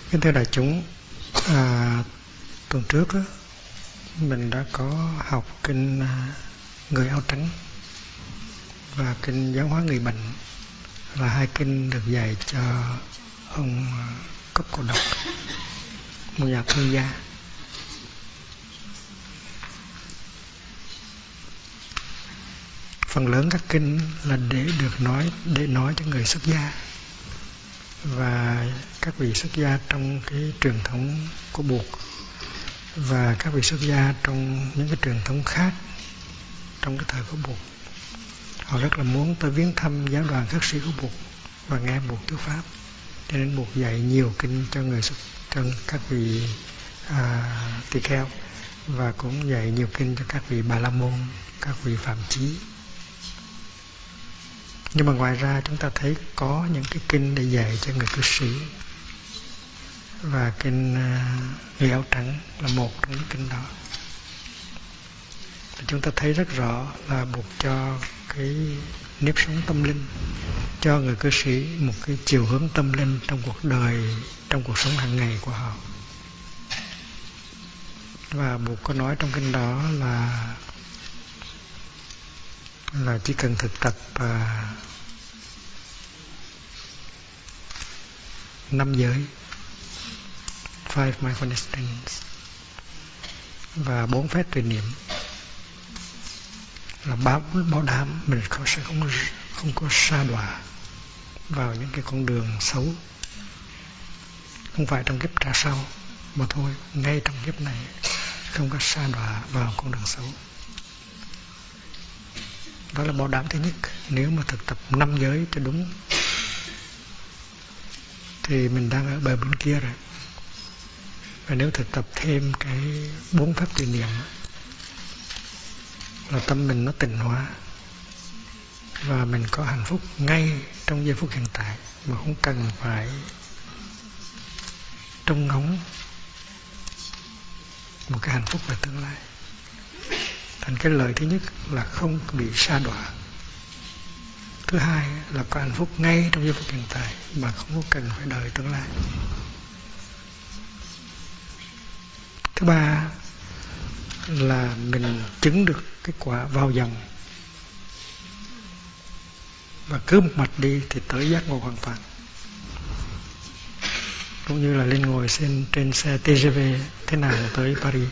Kính thưa đại chúng, tuần trước đó, mình đã có học kinh Người áo trắng và kinh Giáo hóa người bệnh, là hai kinh được dạy cho ông Cốc Cô Độc, một nhà thương gia. Phần lớn các kinh là để nói cho người xuất gia, và các vị xuất gia trong cái truyền thống của Bụt và các vị xuất gia trong những cái truyền thống khác trong cái thời của Bụt, họ rất là muốn tới viếng thăm giáo đoàn khất sĩ của Bụt và nghe Bụt thuyết pháp. Cho nên Bụt dạy nhiều kinh cho các vị tỳ kheo, và cũng dạy nhiều kinh cho các vị Bà La Môn, các vị Phạm Chí. Nhưng mà ngoài ra chúng ta thấy có những cái kinh để dạy cho người cư sĩ, và kinh Người áo trắng là một trong những kinh đó. Chúng ta thấy rất rõ là Bụt cho cái nếp sống tâm linh, cho người cư sĩ một cái chiều hướng tâm linh trong cuộc đời, trong cuộc sống hàng ngày của họ. Và Bụt có nói trong kinh đó là chỉ cần thực tập 5 giới, 5 mindfulness things, và 4 phép tùy niệm, là bảo đảm mình sẽ không có sa đọa vào những cái con đường xấu, không phải trong kiếp trả sau mà thôi, ngay trong kiếp này không có sa đọa vào con đường xấu. Đó là bảo đảm thứ nhất. Nếu mà thực tập 5 giới cho đúng thì mình đang ở bờ bên kia rồi. Và nếu thực tập thêm cái 4 pháp tùy niệm là tâm mình nó tịnh hóa, và mình có hạnh phúc ngay trong giây phút hiện tại, mà không cần phải trông ngóng một cái hạnh phúc về tương lai. Thành cái lợi thứ nhất là không bị sa đọa. Thứ hai là có hạnh phúc ngay trong giây phút hiện tại, mà không có cần phải đợi tương lai. Thứ ba là mình chứng được cái quả vào dòng, và cứ một mạch đi thì tới giác ngộ hoàn toàn. Cũng như là lên ngồi trên xe TGV thế nào tới Paris.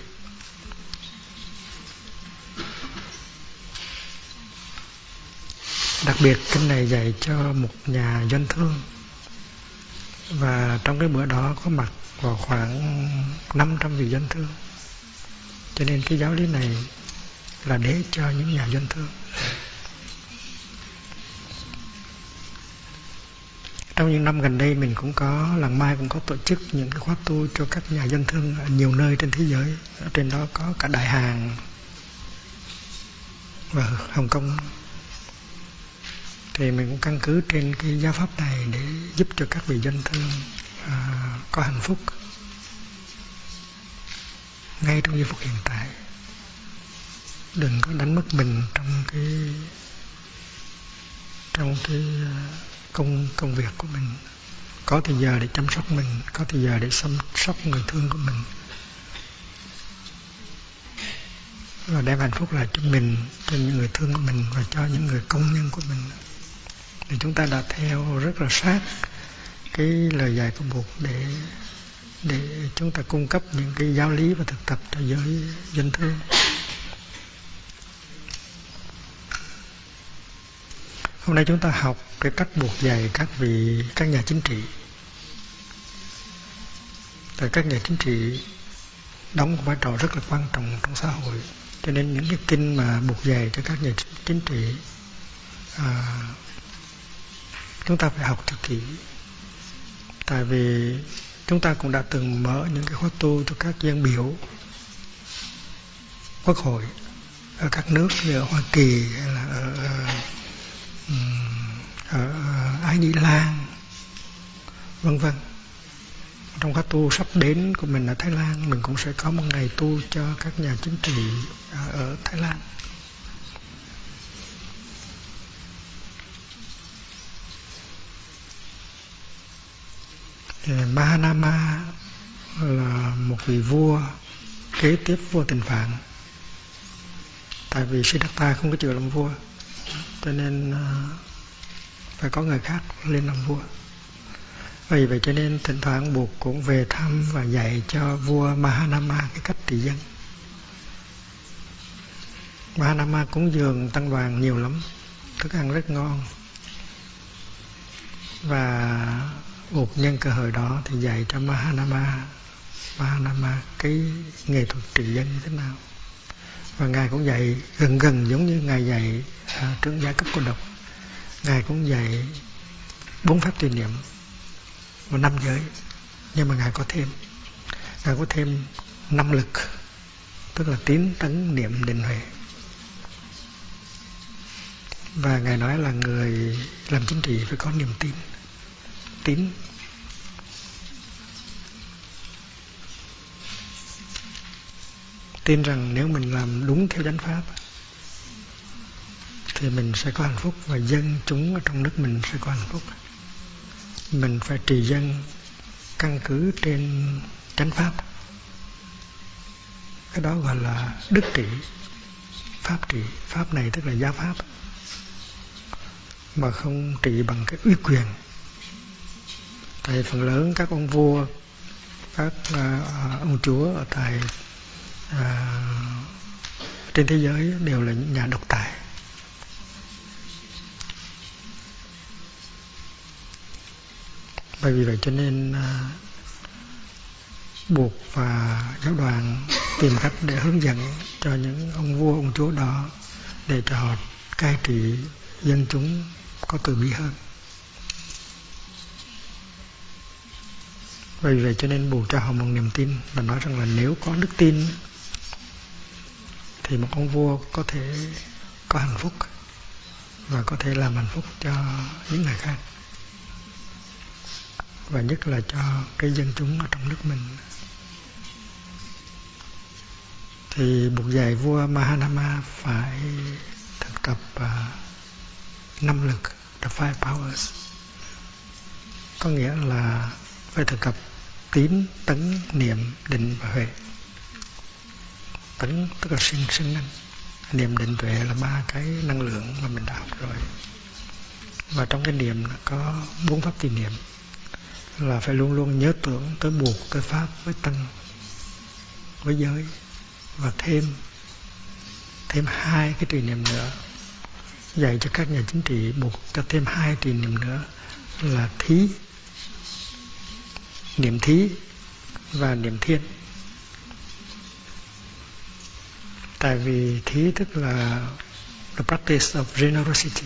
Đặc biệt kinh này dạy cho một nhà doanh thương, và trong cái bữa đó có mặt vào khoảng 500 vị doanh thương. Cho nên cái giáo lý này là để cho những nhà doanh thương. Trong những năm gần đây mình cũng có, Làng Mai cũng có tổ chức những cái khóa tu cho các nhà doanh thương ở nhiều nơi trên thế giới. Ở trên đó có cả Đại Hàn và Hồng Kông. Thì mình cũng căn cứ trên cái giáo pháp này để giúp cho các vị doanh thương có hạnh phúc ngay trong giây phút hiện tại. Đừng có đánh mất mình trong cái công việc của mình. Có thời giờ để chăm sóc mình, có thời giờ để chăm sóc người thương của mình, và đem hạnh phúc lại cho mình, cho những người thương của mình, và cho những người công nhân của mình. Thì chúng ta đã theo rất là sát cái lời dạy của Bụt để chúng ta cung cấp những cái giáo lý và thực tập cho giới doanh thương. Hôm nay chúng ta học cái cách Bụt dạy các nhà chính trị. Tại các nhà chính trị đóng một vai trò rất là quan trọng trong xã hội. Cho nên những cái kinh mà Bụt dạy cho các nhà chính trị, chúng ta phải học thật kỹ. Tại vì chúng ta cũng đã từng mở những cái khóa tu cho các dân biểu quốc hội ở các nước như ở Hoa Kỳ, hay là ở Ái Nhĩ Lan, vân vân. Trong khóa tu sắp đến của mình ở Thái Lan, mình cũng sẽ có một ngày tu cho các nhà chính trị ở Thái Lan. Mahanama là một vị vua kế tiếp vua Tịnh Phạn. Tại vì Siddhartha không có chịu làm vua, cho nên phải có người khác lên làm vua. Vì vậy cho nên thỉnh thoảng Bụt cũng về thăm và dạy cho vua Mahanama cái cách trị dân. Mahanama cúng dường Tăng Đoàn nhiều lắm, thức ăn rất ngon. Và Bụt nhân cơ hội đó thì dạy cho Mahanama cái nghệ thuật trị dân như thế nào. Và Ngài cũng dạy gần giống như Ngài dạy trưởng giả cấp cô độc. Ngài cũng dạy 4 pháp tùy niệm và 5 giới. Nhưng mà Ngài có thêm 5 lực, tức là tín, tấn, niệm, định, huệ. Và Ngài nói là người làm chính trị phải có niềm tín. Tin rằng nếu mình làm đúng theo chánh pháp thì mình sẽ có hạnh phúc và dân chúng ở trong nước mình sẽ có hạnh phúc. Mình phải trì dân căn cứ trên chánh pháp. Cái đó gọi là đức trị, pháp trị. Pháp này tức là giáo pháp, mà không trị bằng cái uy quyền. Tại phần lớn các ông vua, các ông chúa ở tại trên thế giới đều là những nhà độc tài. Bởi vì vậy cho nên Bụt và giáo đoàn tìm cách để hướng dẫn cho những ông vua, ông chúa đó để cho họ cai trị dân chúng có từ bi hơn. Bởi vì vậy cho nên Bụt cho họ một niềm tin và nói rằng là nếu có đức tin thì một ông vua có thể có hạnh phúc và có thể làm hạnh phúc cho những người khác, và nhất là cho cái dân chúng ở trong nước mình. Thì Bụt dạy vua Mahanama phải thực tập 5 lực, the 5 powers. Có nghĩa là phải thực tập tín, tấn, niệm, định và huệ. Tấn tức là sinh năng, niệm, định, tuệ là 3 cái năng lượng mà mình đã học rồi. Và trong cái niệm có 4 pháp tùy niệm, là phải luôn luôn nhớ tưởng tới Bụt, tới pháp, với tăng, với giới, và thêm 2 cái tùy niệm nữa. Dạy cho các nhà chính trị Bụt cho thêm 2 tùy niệm nữa là thí, niệm thí và niệm thiên. Tại vì thí tức là the practice of generosity.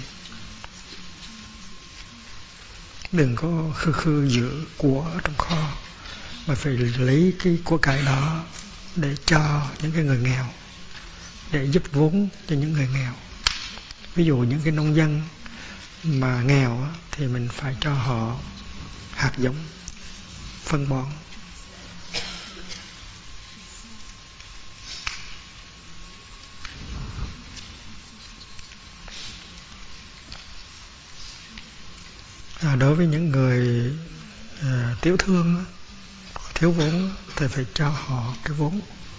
Đừng có khư giữ của ở trong kho, mà phải lấy cái của cải đó để cho những cái người nghèo, để giúp vốn cho những người nghèo. Ví dụ những cái nông dân mà nghèo thì mình phải cho họ hạt giống, phân bón. Đối với những người tiểu thương, thiếu vốn thì phải cho họ cái vốn.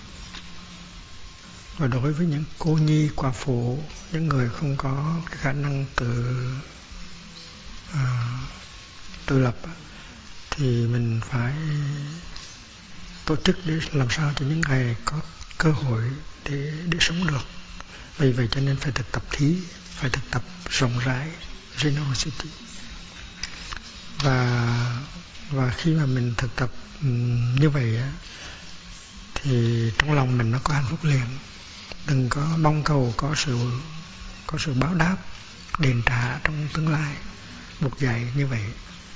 Và đối với những cô nhi, quả phụ, những người không có cái khả năng tự lập thì mình phải tổ chức để làm sao cho những người có cơ hội để sống được. Vì vậy cho nên phải thực tập thí, phải thực tập rộng rãi, generosity. Và khi mà mình thực tập như vậy thì trong lòng mình nó có hạnh phúc liền. Đừng có mong cầu có sự báo đáp, đền trả trong tương lai. Bụt dạy như vậy.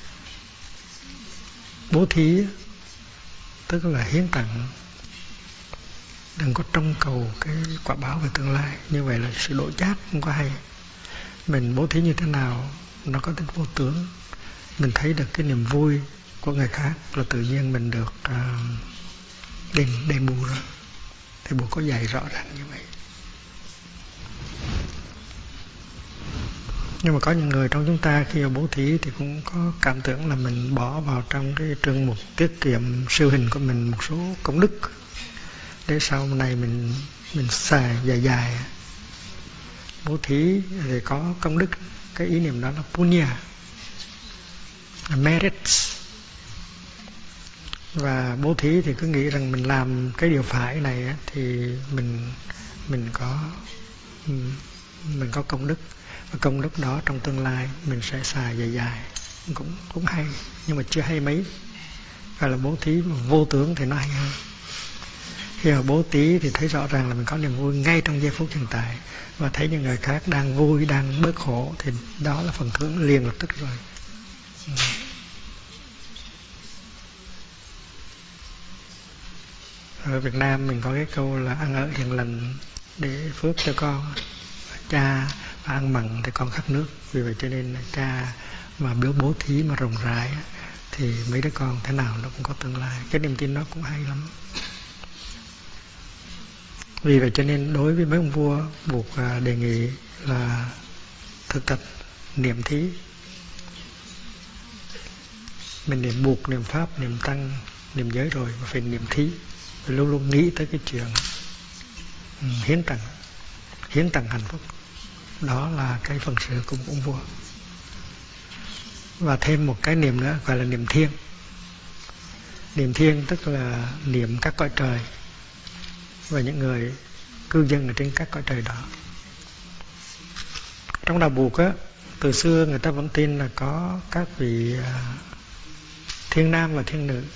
Bố thí tức là hiến tặng. Đừng có trông cầu cái quả báo về tương lai. Như vậy là sự đổi chác không có hay. Mình bố thí như thế nào nó có tính vô tướng. Mình thấy được cái niềm vui của người khác là tự nhiên mình được đền bù rồi. Thì Bụt có dạy rõ ràng như vậy. Nhưng mà có những người trong chúng ta khi mà bố thí thì cũng có cảm tưởng là mình bỏ vào trong cái chương mục tiết kiệm siêu hình của mình một số công đức để sau này mình xài dài dài. Bố thí thì có công đức, cái ý niệm đó là punya, merits. Và bố thí thì cứ nghĩ rằng mình làm cái điều phải này thì mình có công đức, và công đức đó trong tương lai mình sẽ xài dài dài, cũng hay, nhưng mà chưa hay mấy. Gọi là bố thí mà vô tướng thì nó hay hơn. Khi mà bố thí thì thấy rõ ràng là mình có niềm vui ngay trong giây phút hiện tại, và thấy những người khác đang vui, đang bớt khổ, thì đó là phần thưởng liền lập tức rồi. Ở Việt Nam mình có cái câu là ăn ở hiền lành để phước cho con. Cha mà ăn mặn thì con khát nước, vì vậy cho nên cha mà bố thí mà rộng rãi thì mấy đứa con thế nào nó cũng có tương lai. Cái niềm tin đó cũng hay lắm. Vì vậy cho nên đối với mấy ông vua buộc đề nghị là thực tập niệm thí. Mình niệm buộc, niệm pháp, niệm tăng, niệm giới rồi mà phải niệm thí, phải luôn luôn nghĩ tới cái chuyện hiến tặng hạnh phúc. Đó là cái phần sự của ông vua. Và thêm một cái niệm nữa gọi là niệm thiêng. Niệm thiêng tức là niệm các cõi trời và những người cư dân ở trên các cõi trời đó. Trong đạo Buộc á, từ xưa người ta vẫn tin là có các vị thiên nam và thiên nữ.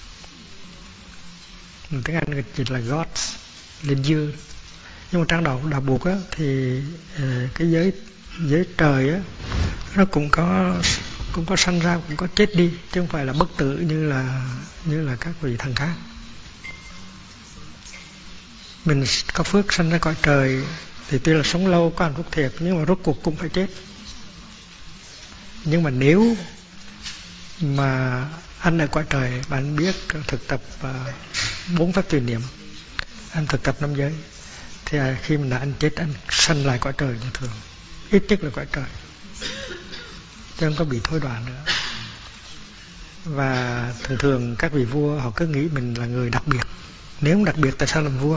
Tiếng Anh dịch là gods, linh dương. Nhưng mà trong đạo Buộc á thì cái giới trời á nó cũng có sanh ra, cũng có chết đi, chứ không phải là bất tử như là các vị thần khác. Mình có phước sanh ra cõi trời thì tuy là sống lâu, có hạnh phúc thiệt, nhưng mà rốt cuộc cũng phải chết. Nhưng mà nếu mà anh ở cõi trời, bạn biết thực tập 4 pháp tùy niệm, anh thực tập 5 giới, thì khi mà anh chết, anh sanh lại cõi trời như thường, ít nhất là cõi trời, chứ không có bị thối đoạn nữa. Và thường các vị vua họ cứ nghĩ mình là người đặc biệt. Nếu không đặc biệt tại sao làm vua?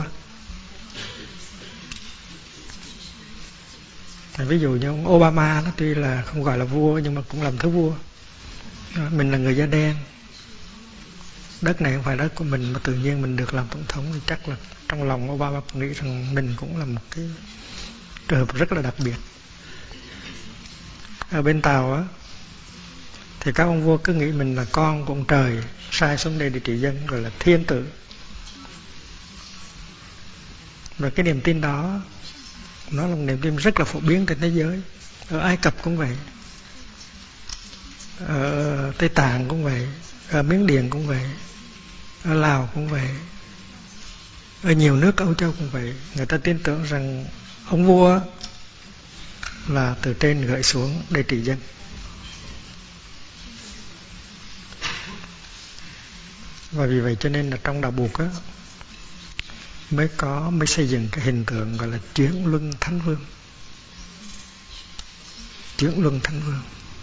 Ví dụ như ông Obama nó tuy là không gọi là vua nhưng mà cũng làm thứ vua. Mình là người da đen, đất này không phải đất của mình, mà tự nhiên mình được làm tổng thống, thì chắc là trong lòng Obama nghĩ rằng mình cũng là một cái trường hợp rất là đặc biệt. Ở bên Tàu á thì các ông vua cứ nghĩ mình là con của ông trời sai xuống đây để trị dân, gọi là thiên tử. Và cái niềm tin đó nó là một niềm tin rất là phổ biến trên thế giới. Ở Ai Cập cũng vậy, ở Tây Tạng cũng vậy, ở Miến Điện cũng vậy, ở Lào cũng vậy, ở nhiều nước Âu Châu cũng vậy. Người ta tin tưởng rằng ông vua là từ trên gửi xuống để trị dân. Và vì vậy cho nên là trong đạo Buộc á mới xây dựng cái hình tượng gọi là chuyển luân thánh vương. Chuyển luân thánh vương.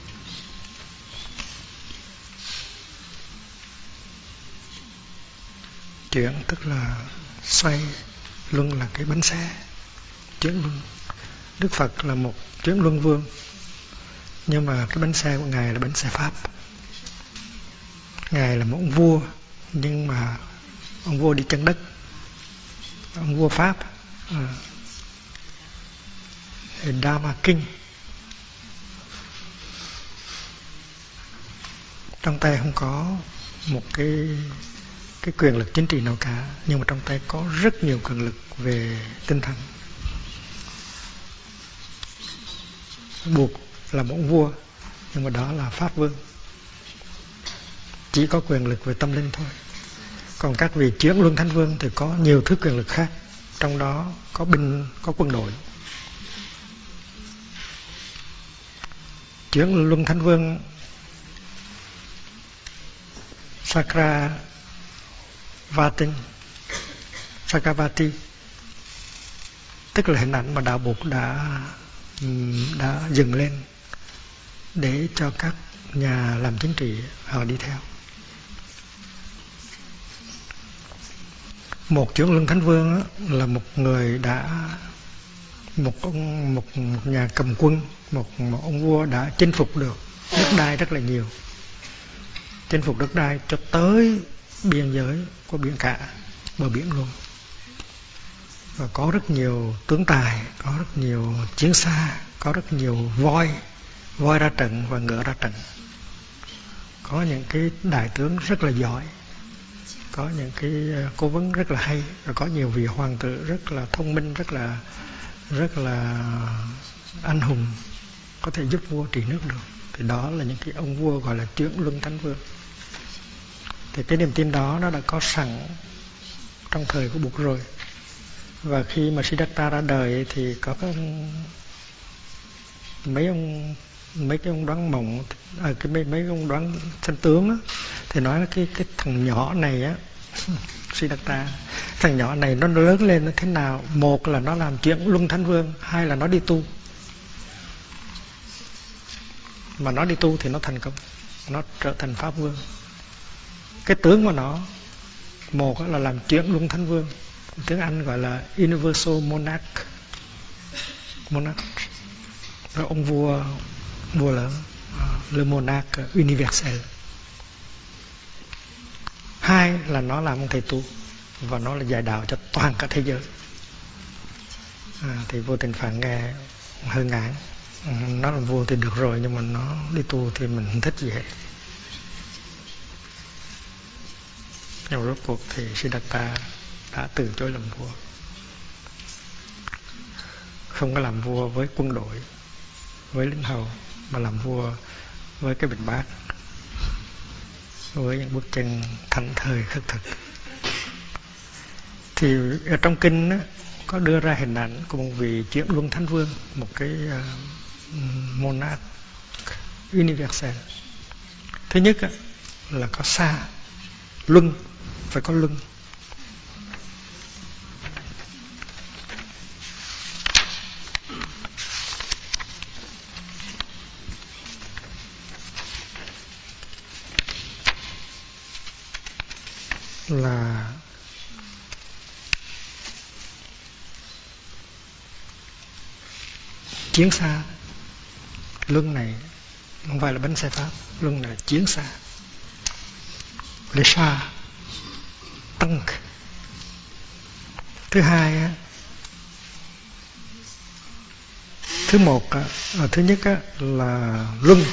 Chuyển tức là xoay, luân là cái bánh xe, chuyển luân. Đức Phật là một chuyển luân vương, nhưng mà cái bánh xe của Ngài là bánh xe Pháp. Ngài là một ông vua, nhưng mà ông vua đi chân đất, ông vua Pháp, Dharma King. Trong tay không có một cái quyền lực chính trị nào cả, nhưng mà trong tay có rất nhiều quyền lực về tinh thần. Buộc là một ông vua, nhưng mà đó là Pháp Vương, chỉ có quyền lực về tâm linh thôi. Còn các vị chuyển luân thánh vương thì có nhiều thứ quyền lực khác, trong đó có binh, có quân đội. Chuyển luân thánh vương Sakravati, tức là hình ảnh mà đạo Buộc đã dựng lên để cho các nhà làm chính trị họ đi theo. Một Chuyển Luân Thánh Vương là một người đã một nhà cầm quân, một ông vua đã chinh phục được đất đai rất là nhiều, chinh phục đất đai cho tới biên giới của biển cả, bờ biển luôn, và có rất nhiều tướng tài, có rất nhiều chiến xa, có rất nhiều voi ra trận và ngựa ra trận, có những cái đại tướng rất là giỏi, có những cái cố vấn rất là hay, và có nhiều vị hoàng tử rất là thông minh, rất là anh hùng, có thể giúp vua trị nước được. Thì đó là những cái ông vua gọi là Chuyển Luân Thánh Vương. Thì cái niềm tin đó nó đã có sẵn trong thời của Bụt rồi. Và khi mà Siddhartha ra đời thì có mấy cái ông đoán mộng, mấy ông đoán chân tướng á, thì nói là cái thằng nhỏ này á, Siddhartha, thằng nhỏ này nó lớn lên nó thế nào? Một là nó làm Chuyển Luân Thánh Vương, hai là nó đi tu. Mà nó đi tu thì nó thành công, nó trở thành Pháp Vương. Cái tướng của nó, một là làm Chuyển Luân Thánh Vương, tiếng Anh gọi là Universal Monarch. Rồi ông vua lớn, Le Monarque Universel. Hai là nó làm ông thầy tu, và nó là dạy đạo cho toàn cả thế giới. Thì Vua Tịnh Phạn nghe hơi ngán. Nó làm vua thì được rồi, nhưng mà nó đi tu thì mình không thích gì hết. Nhưng rốt cuộc thì Siddhartha đã từ chối làm vua, không có làm vua với quân đội, với lính hầu, mà làm vua với cái bình bát, với những bước chân thảnh thơi khất thực. Thì ở trong kinh á, có đưa ra hình ảnh của một vị Chuyển Luân Thánh Vương, một cái monarch universal. Thứ nhất á, là có xa, luân, phải có luân. Là chiến xa. Luân này không phải là bánh xe Pháp, luân này là chiến xa. Le char, tank. Thứ hai á, thứ nhất á, là luân.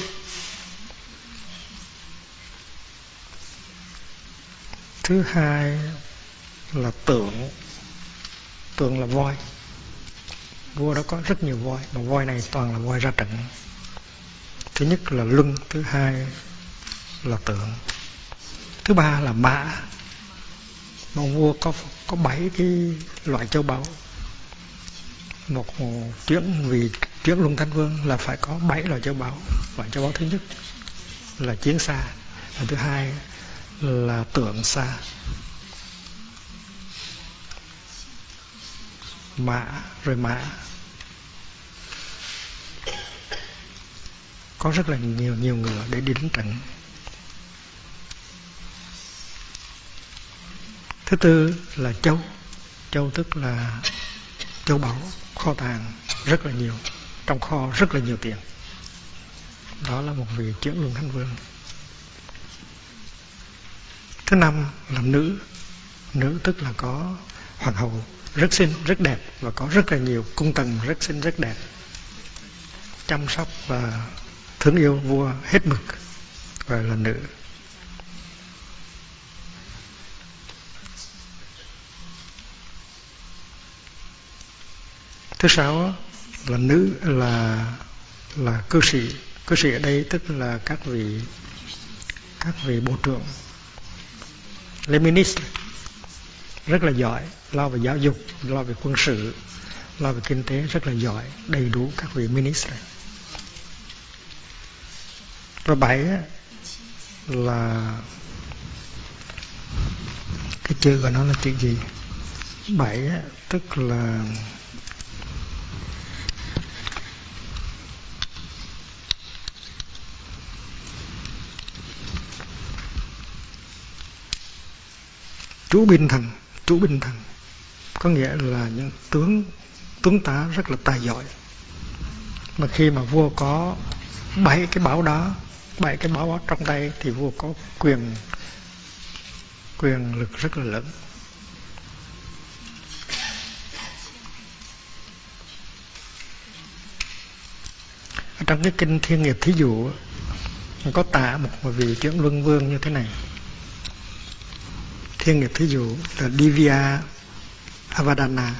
Thứ hai là tượng là voi. Vua đó có rất nhiều voi, mà voi này toàn là voi ra trận. Thứ nhất là luân, thứ hai là tượng, thứ ba là mã. Mà vua có 7 cái loại châu báu. Một Chuyển Luân Thánh Vương là phải có 7 loại châu báu. Loại châu báu thứ nhất là chiến xa, và thứ hai là tượng xa, mã có rất là nhiều ngựa để đi đánh trận. Thứ tư là châu tức là châu báu, kho tàng rất là nhiều, trong kho rất là nhiều tiền. Đó là một vị Chuyển Luân Thánh Vương. Thứ năm là nữ tức là có hoàng hậu rất xinh, rất đẹp, và có rất là nhiều cung tần rất xinh, rất đẹp, chăm sóc và thương yêu vua hết mực, gọi là nữ. Thứ sáu là nữ là cư sĩ. Cư sĩ ở đây tức là các vị bộ trưởng, les ministres, rất là giỏi, lo về giáo dục, lo về quân sự, lo về kinh tế, rất là giỏi, đầy đủ các vị ministre. Rồi 7 là cái chữ của nó là chữ gì? 7 tức là Trú binh thần có nghĩa là những tướng tá rất là tài giỏi. Mà khi mà vua có 7 cái báo đó trong tay thì vua có quyền lực rất là lớn. Ở trong cái kinh Thiên Nghiệp Thí Dụ có tả một vị Chuyển Luân Vương như thế này. Thiên Nghiệp Thí Dụ là Divya Avadana.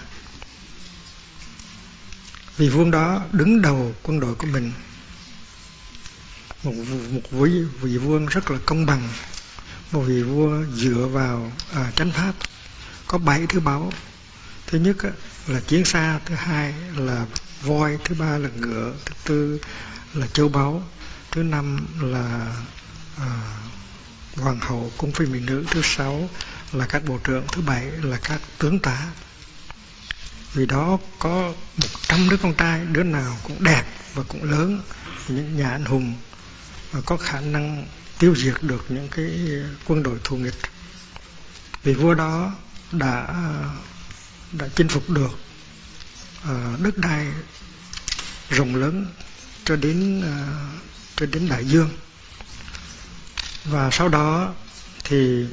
Vị vương đó đứng đầu quân đội của mình, một vị vương rất là công bằng, một vị vua dựa vào chánh pháp, có 7 thứ báu. Thứ nhất là chiến xa, thứ hai là voi, thứ ba là ngựa, thứ tư là châu báu, thứ năm là hoàng hậu, cung phi mỹ nữ, thứ sáu là các bộ trưởng, thứ bảy là các tướng tá. Vì đó có 100 đứa con trai, đứa nào cũng đẹp và cũng lớn, những nhà anh hùng và có khả năng tiêu diệt được những cái quân đội thù nghịch. Vì vua đó đã chinh phục được đất đai rộng lớn cho đến đại dương. Và sau đó thì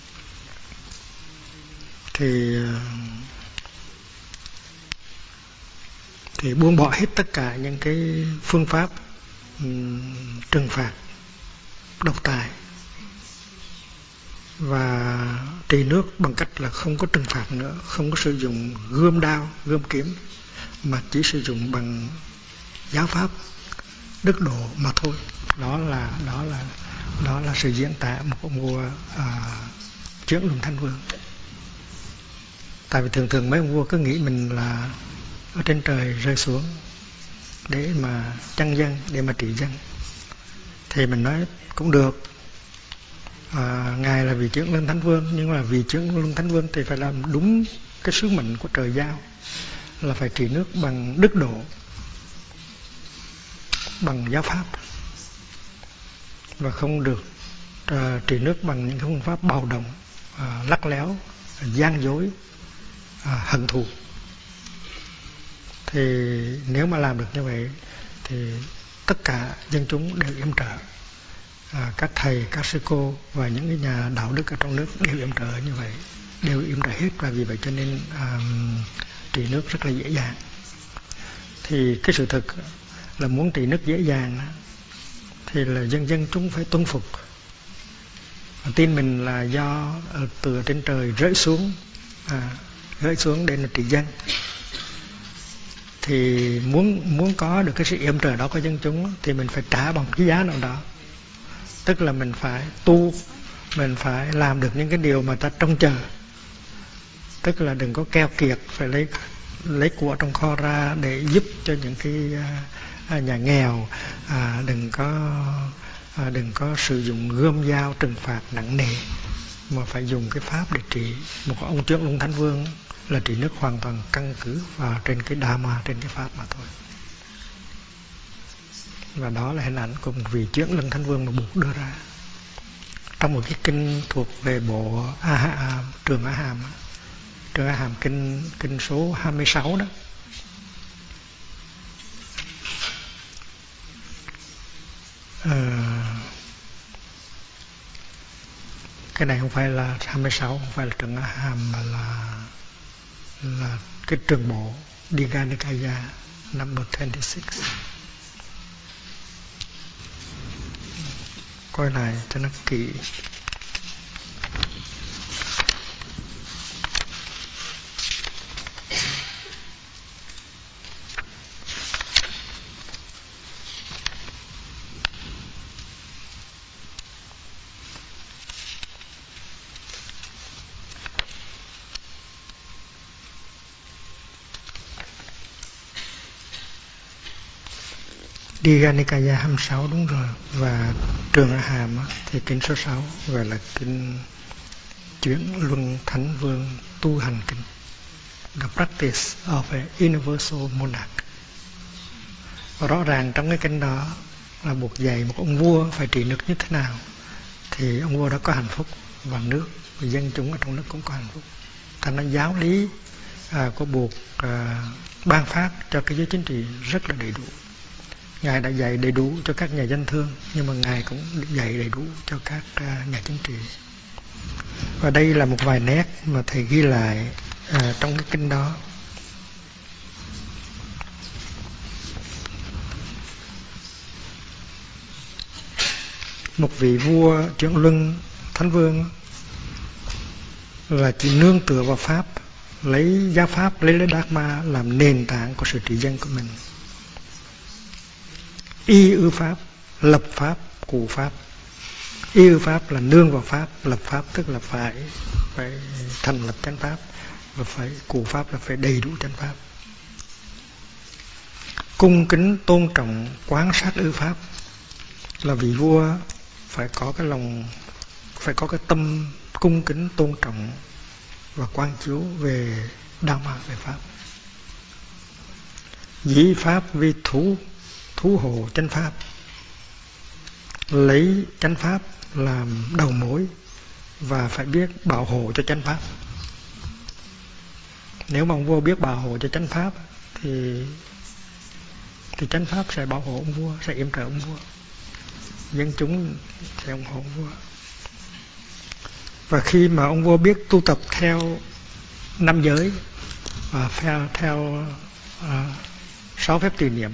buông bỏ hết tất cả những cái phương pháp trừng phạt độc tài và trị nước bằng cách là không có trừng phạt nữa, không có sử dụng gươm đao, gươm kiếm, mà chỉ sử dụng bằng giáo pháp đức độ mà thôi. Đó là sự diễn tả một ông vua Chuyển Luân Thánh Vương. Tại vì thường mấy ông vua cứ nghĩ mình là ở trên trời rơi xuống để mà chăn dân, để mà trị dân. Thì mình nói cũng được, Ngài là vị Chuyển Luân Thánh Vương, nhưng mà vị Chuyển Luân Thánh Vương thì phải làm đúng cái sứ mệnh của trời giao, là phải trị nước bằng đức độ, bằng giáo pháp, và không được trị nước bằng những phương pháp bạo động, lắt léo, gian dối, hận thù. Thì nếu mà làm được như vậy thì tất cả dân chúng đều yểm trợ, các thầy, các sư cô và những cái nhà đạo đức ở trong nước đều yểm trợ như vậy, đều yểm trợ hết. Và vì vậy cho nên trị nước rất là dễ dàng. Thì cái sự thực là muốn trị nước dễ dàng thì là dân chúng phải tuân phục, tin mình là do từ trên trời rơi xuống để là trị dân. Thì muốn có được cái sự yểm trợ đó của dân chúng thì mình phải trả bằng cái giá nào đó. Tức là mình phải tu, mình phải làm được những cái điều mà ta trông chờ. Tức là đừng có keo kiệt phải lấy của trong kho ra để giúp cho những cái nhà nghèo, đừng có sử dụng gươm dao trừng phạt nặng nề, mà phải dùng cái pháp để trị. Một ông Chuyển Luân Thánh Vương là trị nước hoàn toàn căn cứ vào trên cái Dharma, trên cái pháp mà thôi. Và đó là hình ảnh của một vị Chuyển Luân Thánh Vương mà Bụt đưa ra trong một cái kinh thuộc về bộ Trường A Hàm. Trường A Hàm kinh số 26 đó. Cái này không phải là 26, không phải là Trường A Hàm, mà là cái trường bộ Digha Nikaya number 26. Coi lại cho nó kỹ. Digha Nikaya 26 đúng rồi. Và Trường A Hàm thì kinh số 6 gọi là kinh Chuyển Luân Thánh Vương tu hành kinh, The Practice of an Universal Monarch. Và rõ ràng trong cái kinh đó là buộc dạy một ông vua phải trị nước như thế nào, thì ông vua đó có hạnh phúc, và nước và dân chúng ở trong nước cũng có hạnh phúc. Thành ra giáo lý của buộc ban phát cho cái giới chính trị rất là đầy đủ. Ngài đã dạy đầy đủ cho các nhà dân thương, nhưng mà Ngài cũng dạy đầy đủ cho các nhà chính trị. Và đây là một vài nét mà thầy ghi lại trong cái kinh đó. Một vị vua Chuyển Luân Thánh Vương là chỉ nương tựa vào Pháp, lấy giáo Pháp, lấy Dharma làm nền tảng của sự trị dân của mình. Y ư Pháp, lập Pháp, cụ Pháp. Y ư Pháp là nương vào Pháp, lập Pháp tức là phải thành lập chánh Pháp, và phải cụ Pháp là phải đầy đủ chánh Pháp. Cung kính tôn trọng quán sát ư Pháp, là vị vua phải có cái lòng, phải có cái tâm cung kính tôn trọng và quan chiếu về Dharma, về Pháp. Dĩ Pháp vi thú hộ chánh Pháp, lấy chánh Pháp làm đầu mối và phải biết bảo hộ cho chánh Pháp. Nếu mà ông vua biết bảo hộ cho chánh Pháp thì chánh Pháp sẽ bảo hộ ông vua, sẽ yểm trợ ông vua, dân chúng sẽ ủng hộ ông vua. Và khi mà ông vua biết tu tập theo 5 giới và theo 6 phép trì niệm,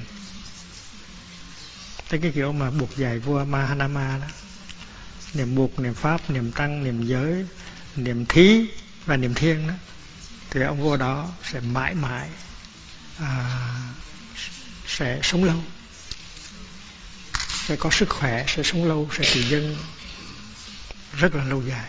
cái kiểu mà buộc dạy vua Mahanama đó, niệm buộc, niệm Pháp, niệm Tăng, niệm giới, niệm thí và niệm thiên đó, thì ông vua đó sẽ mãi mãi sẽ sống lâu, sẽ có sức khỏe, sẽ sống lâu, sẽ trị dân rất là lâu dài.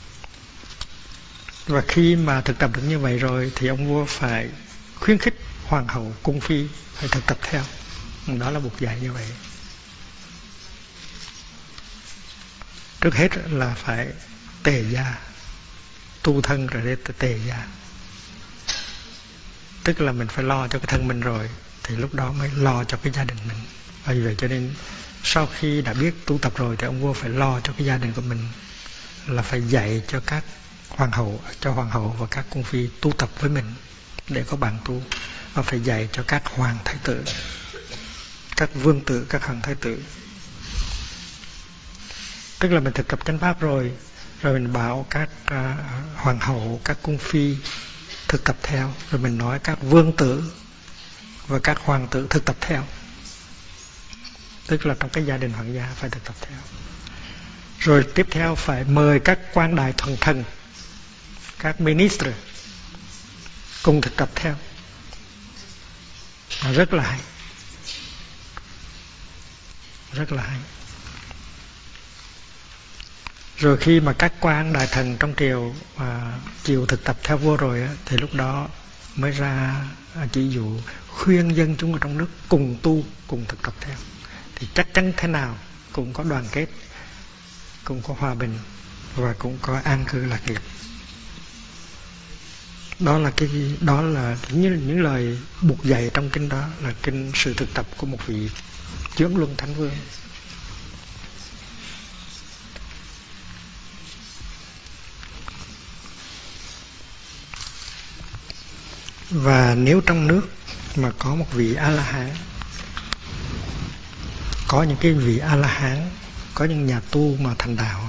Và khi mà thực tập được như vậy rồi thì ông vua phải khuyến khích hoàng hậu, cung phi phải thực tập theo. Đó là buộc dạy như vậy. Trước hết là phải tề gia, tu thân rồi đến tề gia. Tức là mình phải lo cho cái thân mình rồi thì lúc đó mới lo cho cái gia đình mình. Và vì vậy cho nên sau khi đã biết tu tập rồi thì ông vua phải lo cho cái gia đình của mình, là phải dạy cho các hoàng hậu và các cung phi tu tập với mình để có bằng tu, và phải dạy cho các hoàng thái tử, các vương tử, các hoàng thái tử. Tức là mình thực tập chánh Pháp rồi mình bảo các hoàng hậu, các cung phi thực tập theo, rồi mình nói các vương tử và các hoàng tử thực tập theo. Tức là trong cái gia đình hoàng gia phải thực tập theo. Rồi tiếp theo phải mời các quan đại thần thần, các minister cùng thực tập theo. Rất là hay, rất là hay. Rồi khi mà các quan đại thần trong triều chịu thực tập theo vua rồi thì lúc đó mới ra chỉ dụ khuyên dân chúng ở trong nước cùng tu, cùng thực tập theo, thì chắc chắn thế nào cũng có đoàn kết, cũng có hòa bình và cũng có an cư lạc nghiệp. Đó là những lời buộc dạy trong kinh đó, là kinh sự thực tập của một vị Chuyển Luân Thánh Vương. Và nếu trong nước mà có một vị A-la-hán, có những cái vị A-la-hán, có những nhà tu mà thành đạo,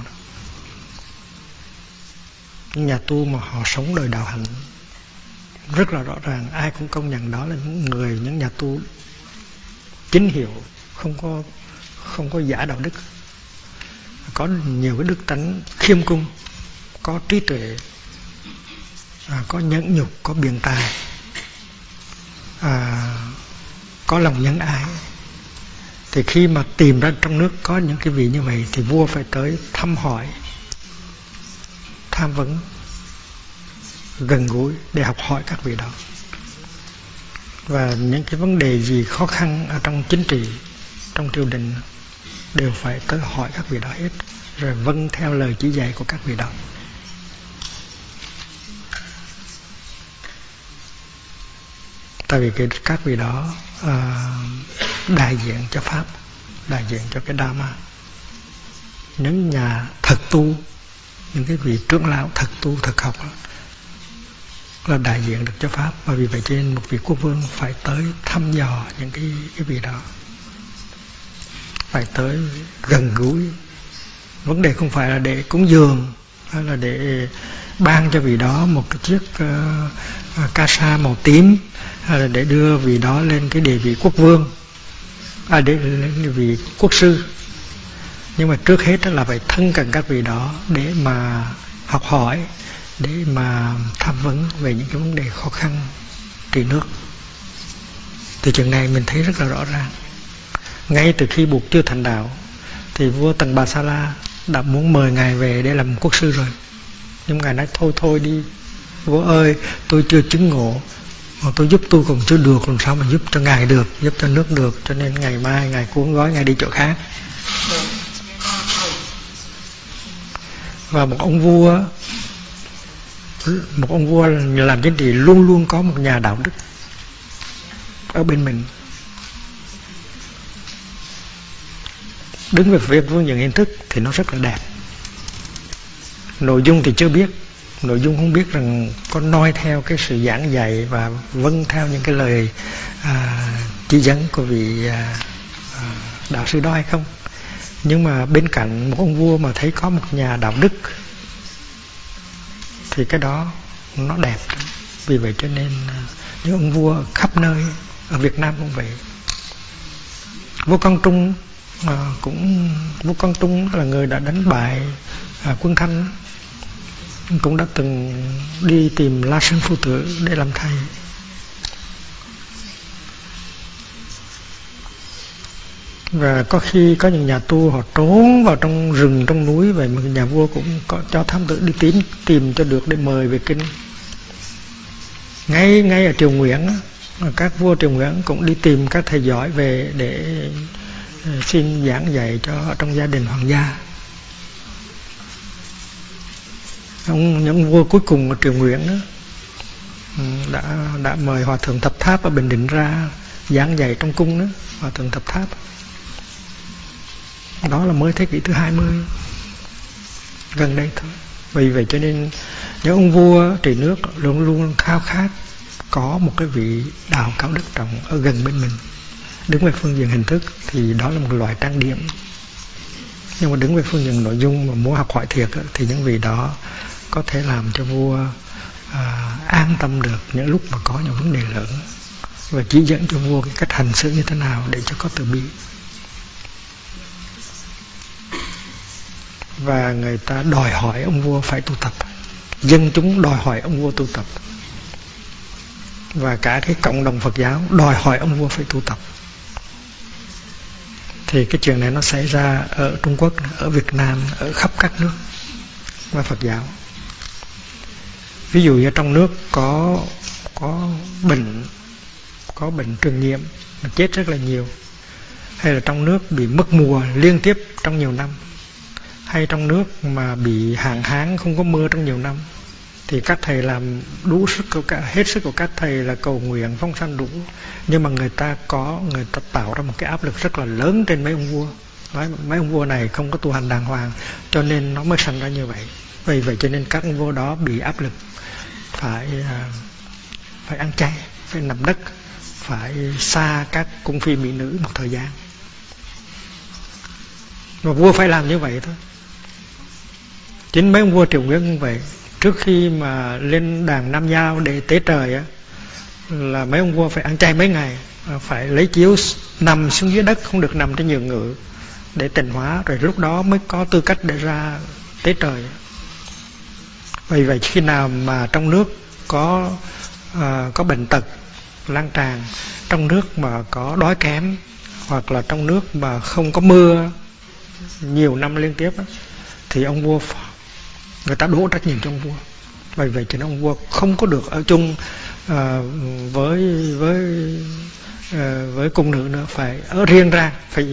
những nhà tu mà họ sống đời đạo hạnh rất là rõ ràng, ai cũng công nhận đó là những nhà tu chính hiệu, không có giả đạo đức, có nhiều cái đức tánh khiêm cung, có trí tuệ, có nhẫn nhục, có biện tài, có lòng nhân ái. Thì khi mà tìm ra trong nước có những cái vị như vậy thì vua phải tới thăm hỏi, tham vấn, gần gũi để học hỏi các vị đó. Và những cái vấn đề gì khó khăn ở trong chính trị, trong triều đình đều phải tới hỏi các vị đó hết, rồi vâng theo lời chỉ dạy của các vị đó. Tại vì các vị đó đại diện cho Pháp, đại diện cho cái Dharma. những nhà thật tu, những cái vị trưởng lão thật tu thật học là đại diện được cho pháp. Và vì vậy cho nên một vị quốc vương phải tới thăm dò những cái vị đó, phải tới gần gũi. Vấn đề không phải là để cúng dường hay là để ban cho vị đó một cái chiếc ca sa màu tím, hay là để đưa vị đó lên cái địa vị quốc vương, để lên địa vị quốc sư. Nhưng mà trước hết là phải thân cận các vị đó để mà học hỏi, để mà tham vấn về những cái vấn đề khó khăn trị nước. Từ chuyện này mình thấy rất là rõ ràng. Ngay từ khi Bụt chưa thành đạo thì vua Tần Bà Sa La đã muốn mời ngài về để làm quốc sư rồi, nhưng ngài nói thôi đi vua ơi, tôi chưa chứng ngộ, mà tôi giúp tôi còn chưa được, làm sao mà giúp cho ngài được, giúp cho nước được, cho nên ngày mai ngài cuốn gói ngài đi chỗ khác. Và một ông vua làm chính trị luôn luôn có một nhà đạo đức ở bên mình. Đứng về phía phương diện hình thức thì nó rất là đẹp, nội dung thì chưa biết, nội dung không biết rằng có noi theo cái sự giảng dạy và vâng theo những cái lời chỉ dẫn của vị đạo sư đó hay không. Nhưng mà bên cạnh một ông vua mà thấy có một nhà đạo đức thì cái đó nó đẹp. Vì vậy cho nên những ông vua khắp nơi, ở Việt Nam cũng vậy. Vua Quang Trung vua Quang Trung là người đã đánh bại quân Thanh, cũng đã từng đi tìm La Sơn Phu Tử để làm thầy. Và có khi có những nhà tu họ trốn vào trong rừng, trong núi, vậy mà nhà vua cũng có cho thám tử đi tìm cho được để mời về kinh. Ngay ở Triều Nguyễn, các vua Triều Nguyễn cũng đi tìm các thầy giỏi về để xin giảng dạy cho trong gia đình hoàng gia. Những vua cuối cùng ở Triều Nguyễn đó, đã mời Hòa Thượng Thập Tháp ở Bình Định ra giảng dạy trong cung đó, Hòa Thượng Thập Tháp. Đó là mới thế kỷ thứ 20, gần đây thôi. Vì vậy cho nên những ông vua trị nước luôn luôn khao khát có một cái vị đạo cao đức trọng ở gần bên mình. Đứng về phương diện hình thức thì đó là một loại trang điểm, nhưng mà đứng về phương diện nội dung mà muốn học hỏi thiệt thì những vị đó có thể làm cho vua an tâm được những lúc mà có những vấn đề lớn, và chỉ dẫn cho vua cái cách hành xử như thế nào để cho có từ bi. Và người ta đòi hỏi ông vua phải tu tập, dân chúng đòi hỏi ông vua tu tập, và cả cái cộng đồng Phật giáo đòi hỏi ông vua phải tu tập. Thì cái chuyện này nó xảy ra ở Trung Quốc, ở Việt Nam, ở khắp các nước và Phật giáo. Ví dụ như trong nước có bệnh truyền nhiễm mà chết rất là nhiều, hay là trong nước bị mất mùa liên tiếp trong nhiều năm, hay trong nước mà bị hạn hán không có mưa trong nhiều năm, thì các thầy làm đủ sức, hết sức của các thầy là cầu nguyện phóng sanh đủ, nhưng mà người ta tạo ra một cái áp lực rất là lớn trên mấy ông vua. Nói mấy ông vua này không có tu hành đàng hoàng, cho nên nó mới sanh ra như vậy. Vì vậy cho nên các ông vua đó bị áp lực phải ăn chay, phải nằm đất, phải xa các cung phi mỹ nữ một thời gian. Và vua phải làm như vậy thôi. Chính mấy ông vua Triều Nguyễn cũng vậy. Trước khi mà lên đàn Nam Giao để tế trời á, là mấy ông vua phải ăn chay mấy ngày, phải lấy chiếu nằm xuống dưới đất, không được nằm trên giường ngự để tịnh hóa, rồi lúc đó mới có tư cách để ra tế trời. Vì vậy khi nào mà trong nước có bệnh tật lan tràn, trong nước mà có đói kém, hoặc là trong nước mà không có mưa nhiều năm liên tiếp á, thì ông vua người ta đổ trách nhiệm cho ông vua. Vì vậy cho nên ông vua không có được ở chung với cung nữ nữa, phải ở riêng ra,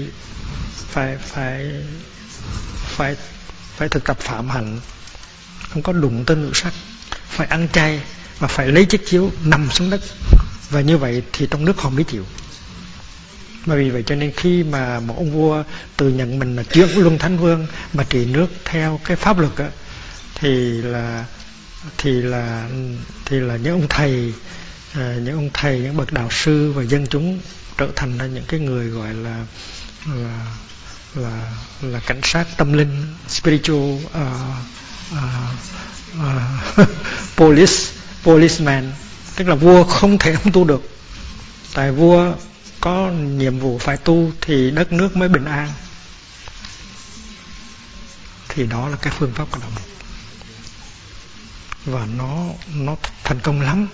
phải thực tập phạm hạnh, không có đụng tới nữ sắc, phải ăn chay và phải lấy chiếc chiếu nằm xuống đất. Và như vậy thì trong nước họ mới chịu. Mà vì vậy cho nên khi mà một ông vua tự nhận mình là Chuyển Luân Thánh Vương mà trị nước theo cái pháp luật á, thì là những ông thầy, những bậc đạo sư và dân chúng trở thành ra những cái người gọi là cảnh sát tâm linh, spiritual policeman, tức là vua không thể không tu được. Tại vua có nhiệm vụ phải tu thì đất nước mới bình an. Thì đó là cái phương pháp của đạo Phật. Và nó thành công lắm.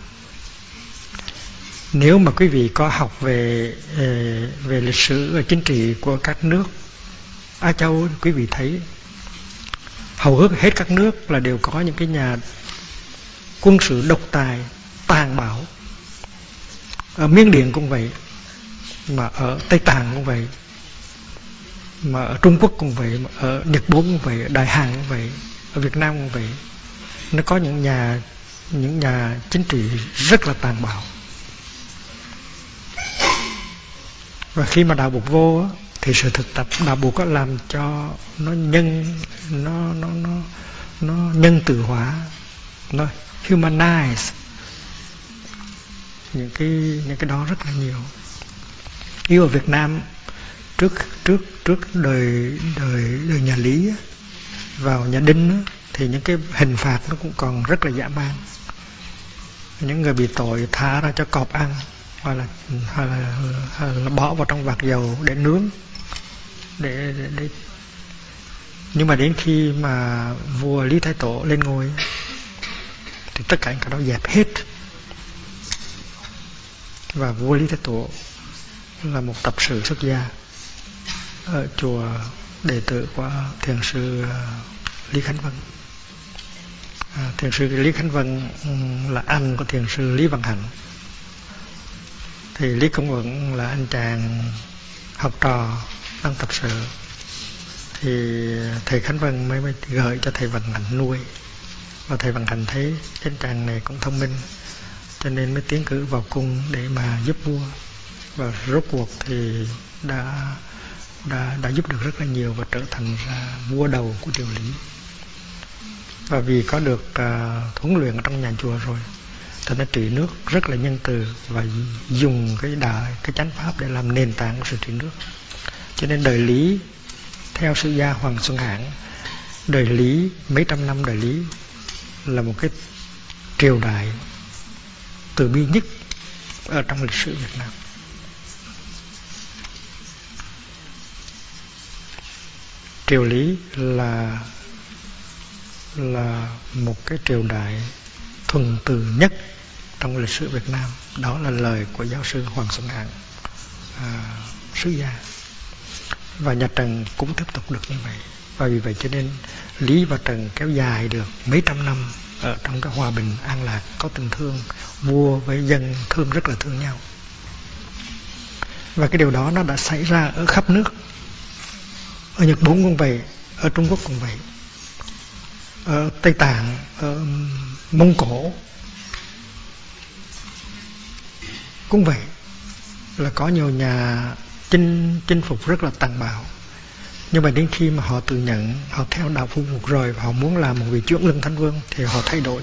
Nếu mà quý vị có học về lịch sử và chính trị của các nước Á Châu, quý vị thấy hầu hết các nước là đều có những cái nhà quân sự độc tài, tàn bạo. Ở Miến Điện cũng vậy, mà ở Tây Tạng cũng vậy, mà ở Trung Quốc cũng vậy, mà ở Nhật Bản cũng vậy, ở Đại Hàn cũng vậy, ở Việt Nam cũng vậy. Nó có những nhà chính trị rất là tàn bạo. Và khi mà đạo Bụt vô á, thì sự thực tập đạo Bụt có làm cho nó nhân từ hóa, nó humanize những cái đó rất là nhiều. Yêu ở Việt Nam trước đời nhà Lý vào nhà Đinh thì những cái hình phạt nó cũng còn rất là dã man. Những người bị tội thả ra cho cọp ăn, hoặc là bỏ vào trong vạc dầu để nướng, để nhưng mà đến khi mà vua Lý Thái Tổ lên ngôi thì tất cả cái đó dẹp hết. Và vua Lý Thái Tổ là một tập sự xuất gia ở chùa, đệ tử của thiền sư Lý Khánh Vân. Thiền sư Lý Khánh Vân là anh của thiền sư Lý Văn Hạnh. Thì Lý Công Uẩn là anh chàng học trò đang tập sự. Thì thầy Khánh Vân mới gửi cho thầy Văn Hạnh nuôi. Và thầy Văn Hạnh thấy cái chàng này cũng thông minh, cho nên mới tiến cử vào cung để mà giúp vua. Và rốt cuộc thì đã giúp được rất là nhiều và trở thành ra vua đầu của triều Lý. Và vì có được huấn luyện ở trong nhà chùa rồi, thì nó trị nước rất là nhân từ và dùng cái chánh pháp để làm nền tảng của sự trị nước. Cho nên đời Lý theo sư gia Hoàng Xuân Hãn, đời Lý mấy trăm năm đời Lý là một cái triều đại từ bi nhất ở trong lịch sử Việt Nam. Triều Lý là một cái triều đại thuần từ nhất trong lịch sử Việt Nam. Đó là lời của giáo sư Hoàng Xuân Hãn, sứ gia. Và nhà Trần cũng tiếp tục được như vậy. Và vì vậy cho nên Lý và Trần kéo dài được mấy trăm năm ở trong cái hòa bình an lạc, có tình thương, vua với dân rất là thương nhau. Và cái điều đó nó đã xảy ra ở khắp nước. Ở Nhật Bản cũng vậy, ở Trung Quốc cũng vậy, ở Tây Tạng, ở Mông Cổ cũng vậy. Là có nhiều nhà chinh phục rất là tàn bạo. Nhưng mà đến khi mà họ tự nhận, họ theo đạo Phật rồi và họ muốn làm một vị Chuyển Luân Thánh Vương thì họ thay đổi.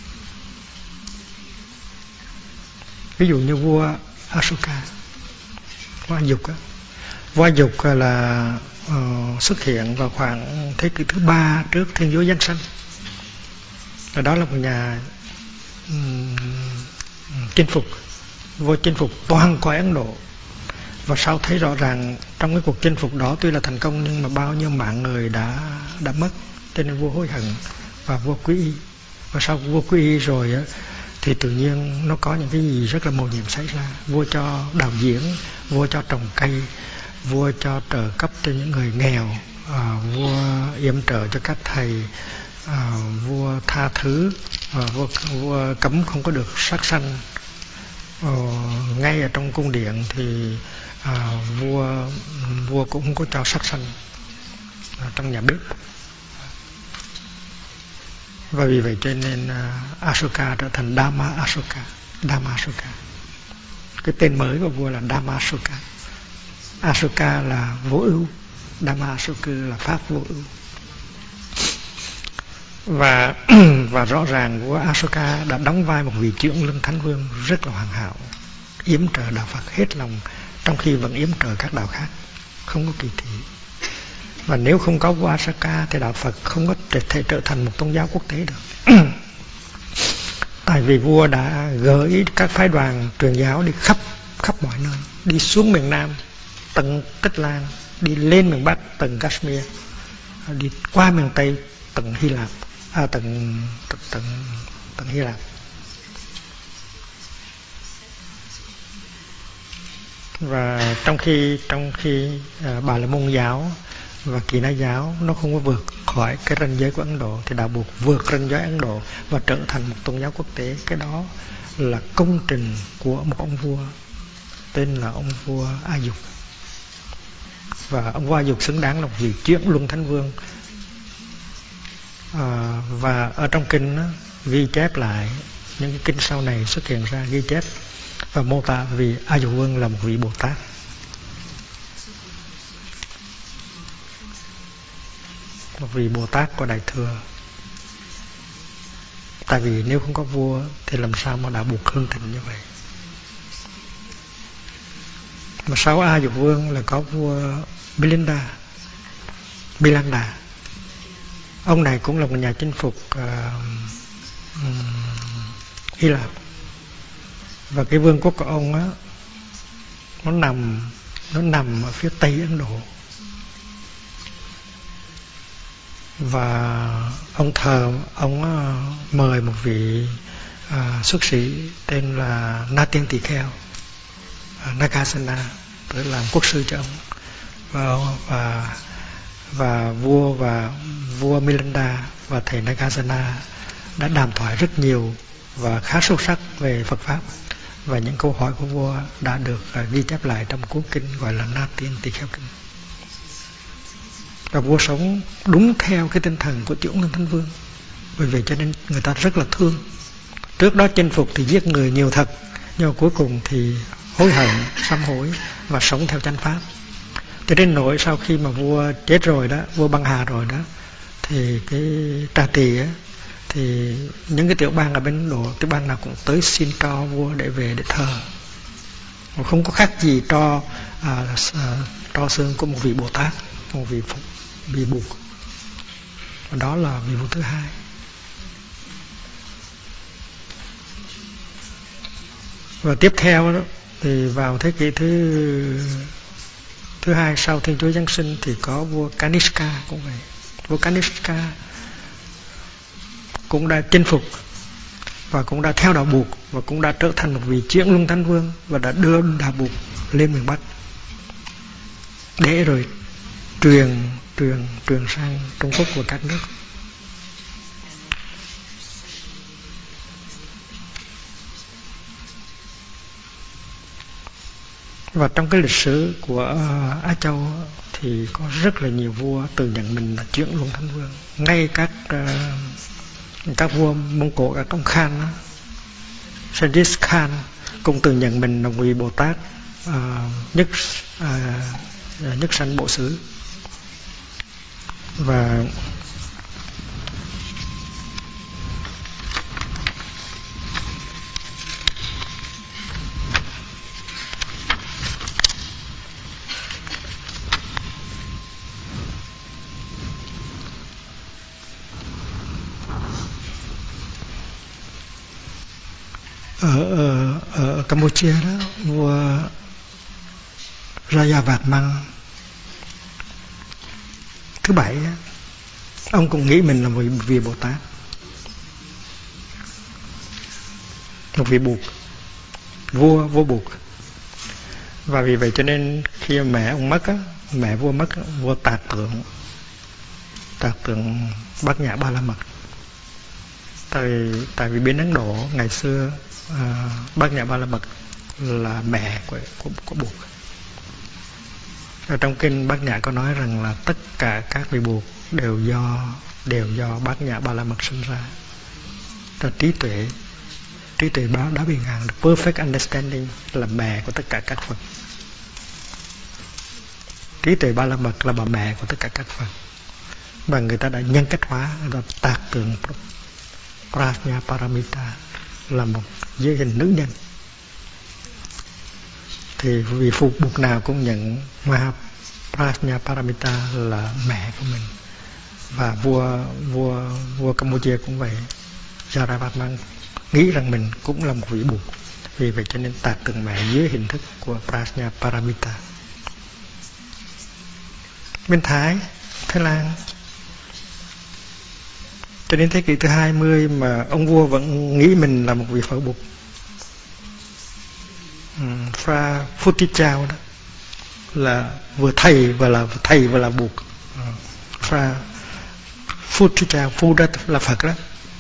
Ví dụ như vua Asoka, vua Vua Dục là xuất hiện vào khoảng thế kỷ thứ 3 trước Thiên Chúa Giáng sanh. Và đó là một nhà chinh phục, vua chinh phục toàn cõi Ấn Độ. Và sau thấy rõ ràng trong cái cuộc chinh phục đó tuy là thành công nhưng mà bao nhiêu mạng người đã mất, cho nên vua hối hận và vua quy y. Và sau vua quy y rồi thì tự nhiên nó có những cái gì rất là mầu nhiệm xảy ra. Vua cho đạo diễn, vua cho trồng cây, vua cho trợ cấp cho những người nghèo, vua yểm trợ cho các thầy, vua tha thứ, vua cấm không có được sát sanh. Ngay ở trong cung điện thì vua cũng không có cho sát sanh trong nhà bếp. Và vì vậy cho nên Asoka trở thành Dhamma Asoka. Cái tên mới của vua là Dhamma Asoka. Asoka là vô ưu, Dhamma-Asoka là pháp vô ưu. Và rõ ràng vua Asoka đã đóng vai một vị trưởng luân thánh vương rất là hoàn hảo, yểm trợ đạo Phật hết lòng, trong khi vẫn yểm trợ các đạo khác, không có kỳ thị. Và nếu không có vua Asoka thì đạo Phật không có thể trở thành một tôn giáo quốc tế được. Tại vì vua đã gửi các phái đoàn truyền giáo đi khắp mọi nơi, đi xuống miền Nam tận Tích Lan, đi lên miền Bắc tận Kashmir, đi qua miền Tây tận Hy Lạp, tận Hy Lạp. Và trong khi Bà La Môn giáo và Kỳ Na giáo nó không có vượt khỏi cái ranh giới của Ấn Độ, thì đạo buộc vượt ranh giới Ấn Độ và trở thành một tôn giáo quốc tế. Cái đó là công trình của một ông vua tên là ông vua A Dục. Và ông vua A Dục xứng đáng là một vị chuyển luân thánh vương. Và ở trong kinh đó, ghi chép lại những cái kinh sau này xuất hiện ra, ghi chép và mô tả vì A Dục Vương là một vị Bồ Tát. Một vị Bồ Tát có Đại Thừa. Tại vì nếu không có vua thì làm sao mà đạo buộc hưng thịnh như vậy. Mà sau A Dục Vương là có vua Milanda. Ông này cũng là một nhà chinh phục Hy Lạp. Và cái vương quốc của ông á, nó nằm ở phía Tây Ấn Độ. Và ông mời một vị xuất sĩ tên là Na Tiên Tỳ Kheo, Nagasena, tới làm quốc sư cho ông. Và vua Milanda và thầy Nagasena đã đàm thoại rất nhiều và khá sâu sắc về Phật pháp. Và những câu hỏi của vua đã được ghi chép lại trong cuốn kinh gọi là Na Tiên Tỳ Kheo Kinh. Và vua sống đúng theo cái tinh thần của chuyển luân thánh vương. Bởi vậy cho nên người ta rất là thương. Trước đó chinh phục thì giết người nhiều thật, nhưng mà cuối cùng thì hối hận, sám hối và sống theo chánh pháp. Cho đến nỗi sau khi mà vua chết rồi đó, vua băng hà rồi đó, thì cái Tra Tỳ á, thì những cái tiểu bang ở bên Ấn Độ, tiểu bang nào cũng tới xin cho vua để về để thờ. Không có khác gì cho xương của một vị Bồ Tát, một vị Bụt. Và đó là vị vua thứ hai. Và tiếp theo đó, thì vào thế kỷ thứ hai sau Thiên Chúa Giáng sinh thì có vua Kanishka cũng vậy. Vua Kanishka cũng đã chinh phục và cũng đã theo đạo Bụt và cũng đã trở thành một vị chuyển luân thánh vương và đã đưa đạo Bụt lên miền Bắc để rồi truyền sang Trung Quốc và các nước. Và trong cái lịch sử của Á Châu thì có rất là nhiều vua tự nhận mình là chuyển luân thánh vương. Ngay các vua Mông Cổ, các ông Khan đó, Genghis Khan cũng tự nhận mình là vị Bồ Tát nhất sanh bộ xứ. Và ở Campuchia đó, vua Raya Vạt Măng thứ 7 đó, ông cũng nghĩ mình là một vị Bồ Tát, một vị Bụt, vua Bụt. Và vì vậy cho nên khi mẹ ông mất á, mẹ vua mất, vua tạc tượng Bát Nhã Ba La Mật. Tại vì bên Ấn Độ ngày xưa Bát Nhã Ba La Mật là mẹ của Bụt. Ở trong kinh Bát Nhã có nói rằng là tất cả các vị Bụt đều do Bát Nhã Ba La Mật sinh ra. Là trí tuệ báo đá bình hằng, perfect understanding, là mẹ của tất cả các Phật. trí tuệ ba la mật là bà mẹ của tất cả các Phật, và người ta đã nhân cách hóa, đã tạc tượng Prajna Paramita là một giới hình nữ nhân. Thì vị phụ buộc nào cũng nhận Prajna Paramita là mẹ của mình. Và vua Campuchia cũng vậy, Jayavarman nghĩ rằng mình cũng là một vị buộc, vì vậy cho nên tạc tượng mẹ dưới hình thức của Prajna Paramita. Bên Thái Lan, cho đến thế kỷ thứ 20 mà ông vua vẫn nghĩ mình là một vị Phật Bụt. Fra Phutichao đó là vừa thầy và là Bụt. Fra Phutichao, Phu đó là Phật đó.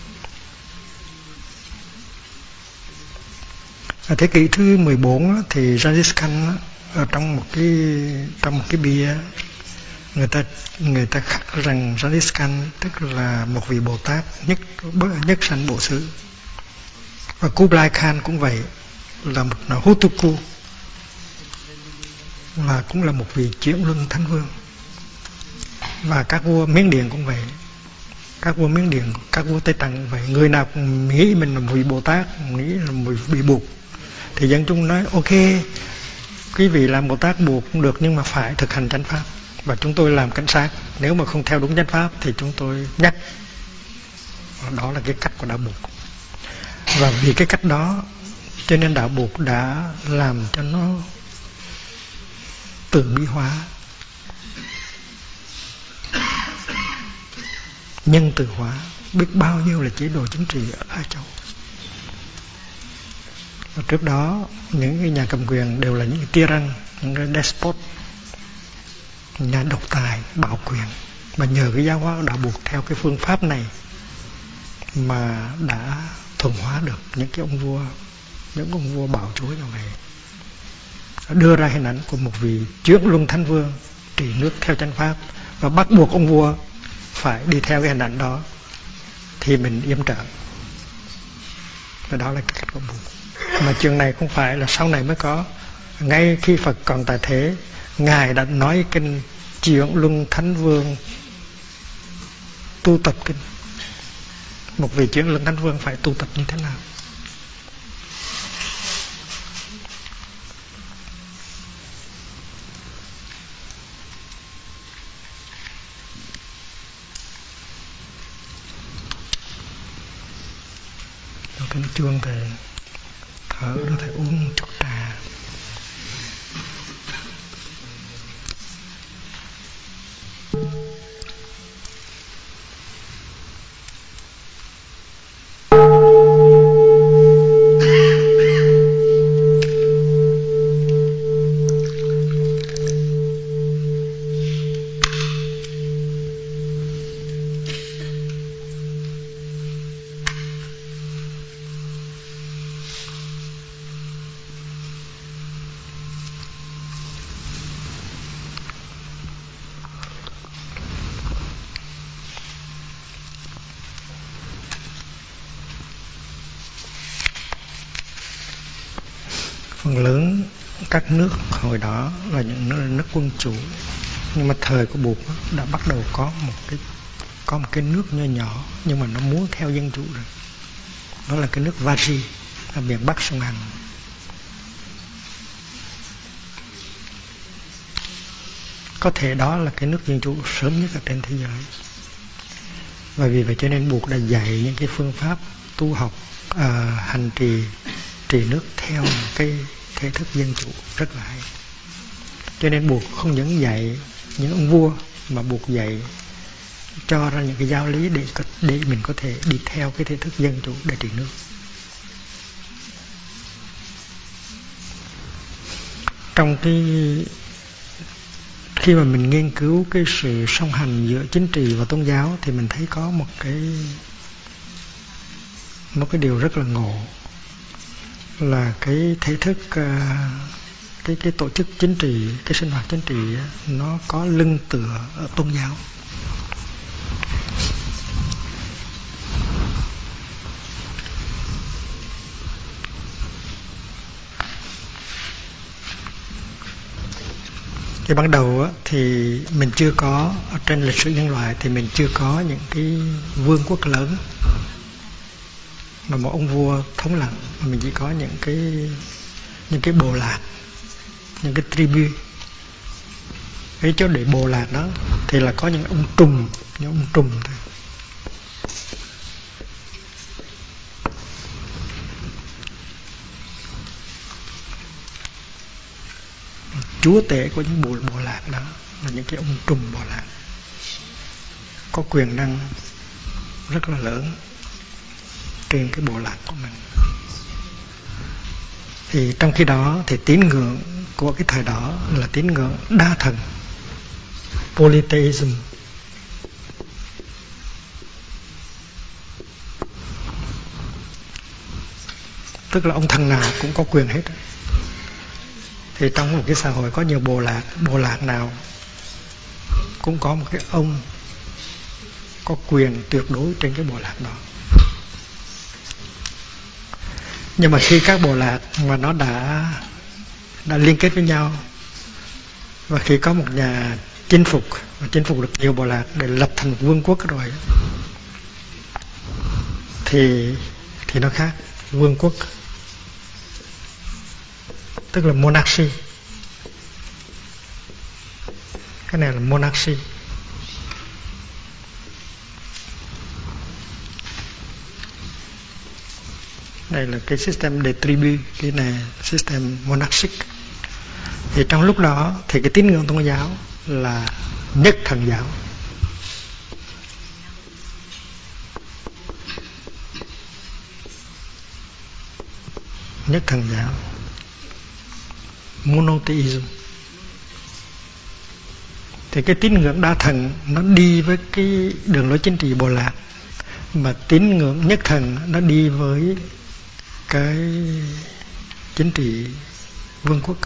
Ở thế kỷ thứ 14 thì Genghis Khan ở trong một cái bia người ta khắc rằng Genghis Khan tức là một vị Bồ Tát nhất sanh bộ xứ. Và Kublai Khan cũng vậy, là một Hutuku, và cũng là một vị chuyển luân thánh vương. Và các vua Miến Điện cũng vậy, các vua Tây Tạng cũng vậy. Người nào cũng nghĩ mình là một vị Bồ Tát, nghĩ là một vị Bụt, thì dân chúng nói ok, quý vị làm Bồ Tát Bụt cũng được, nhưng mà phải thực hành chánh pháp. Và chúng tôi làm cảnh sát, nếu mà không theo đúng chánh pháp thì chúng tôi nhắc. Đó là cái cách của đạo Bụt. Và vì cái cách đó cho nên đạo Bụt đã làm cho nó từ bi hóa, nhân từ hóa, biết bao nhiêu là chế độ chính trị ở Á Châu. Và trước đó những cái nhà cầm quyền đều là những cái tyrann, những cái despot, nhà độc tài, bạo quyền. Mà nhờ cái giáo hóa đạo Bụt theo cái phương pháp này mà đã thuần hóa được những ông vua bạo chúa như vậy, đưa ra hình ảnh của một vị chuyển luân thánh vương trị nước theo chánh pháp, và bắt buộc ông vua phải đi theo cái hình ảnh đó thì mình yểm trợ. Và đó là cái cách của Bụt. Mà chuyện này không phải là sau này mới có. Ngay khi Phật còn tại thế, Ngài đã nói kinh chuyển luân thánh vương tu tập kinh. Một vị chuyển luân thánh vương phải tu tập như thế nào? Kính chuông thầy thở rồi thầy uống chút trà. Phần lớn các nước hồi đó là những nước quân chủ, nhưng mà thời của Bụt đã bắt đầu có một cái nước nho nhỏ, nhưng mà nó muốn theo dân chủ rồi. Đó là cái nước Vaji ở miền Bắc sông Hằng. Có thể đó là cái nước dân chủ sớm nhất ở trên thế giới. Và vì vậy cho nên Bụt đã dạy những cái phương pháp tu học, hành trì nước theo một cái thể thức dân chủ rất là hay. Cho nên Bụt không những dạy những ông vua, mà Bụt dạy cho ra những cái giáo lý để mình có thể đi theo cái thể thức dân chủ để trị nước. Trong khi mà mình nghiên cứu cái sự song hành giữa chính trị và tôn giáo thì mình thấy có một cái điều rất là ngộ, là cái thể thức cái tổ chức chính trị, cái sinh hoạt chính trị nó có lưng tựa ở tôn giáo. Cái ban đầu á, thì mình chưa có, ở trên lịch sử nhân loại thì mình chưa có những cái vương quốc lớn mà một ông vua thống lĩnh, mà mình chỉ có những cái bộ lạc, những cái tribu. Cái chỗ để bộ lạc đó thì là có những ông trùm thôi. Chúa tể của những bộ lạc đó là những cái ông trùm bộ lạc, có quyền năng rất là lớn trên cái bộ lạc của mình. Thì trong khi đó thì tín ngưỡng của cái thời đó là tín ngưỡng đa thần, polytheism. Tức là ông thần nào cũng có quyền hết. Thì trong một cái xã hội có nhiều bộ lạc nào cũng có một cái ông có quyền tuyệt đối trên cái bộ lạc đó. Nhưng mà khi các bộ lạc mà nó đã liên kết với nhau, và khi có một nhà chinh phục được nhiều bộ lạc để lập thành một vương quốc rồi, thì nó khác. Vương quốc tức là monarchy. Cái này là monarchy. Đây là cái system de tribu, cái này system monarchic. Thì trong lúc đó thì cái tín ngưỡng tôn giáo là nhất thần giáo. Nhất thần giáo, monotheism. Thì cái tín ngưỡng đa thần nó đi với cái đường lối chính trị bộ lạc, mà tín ngưỡng nhất thần nó đi với cái chính trị vương quốc.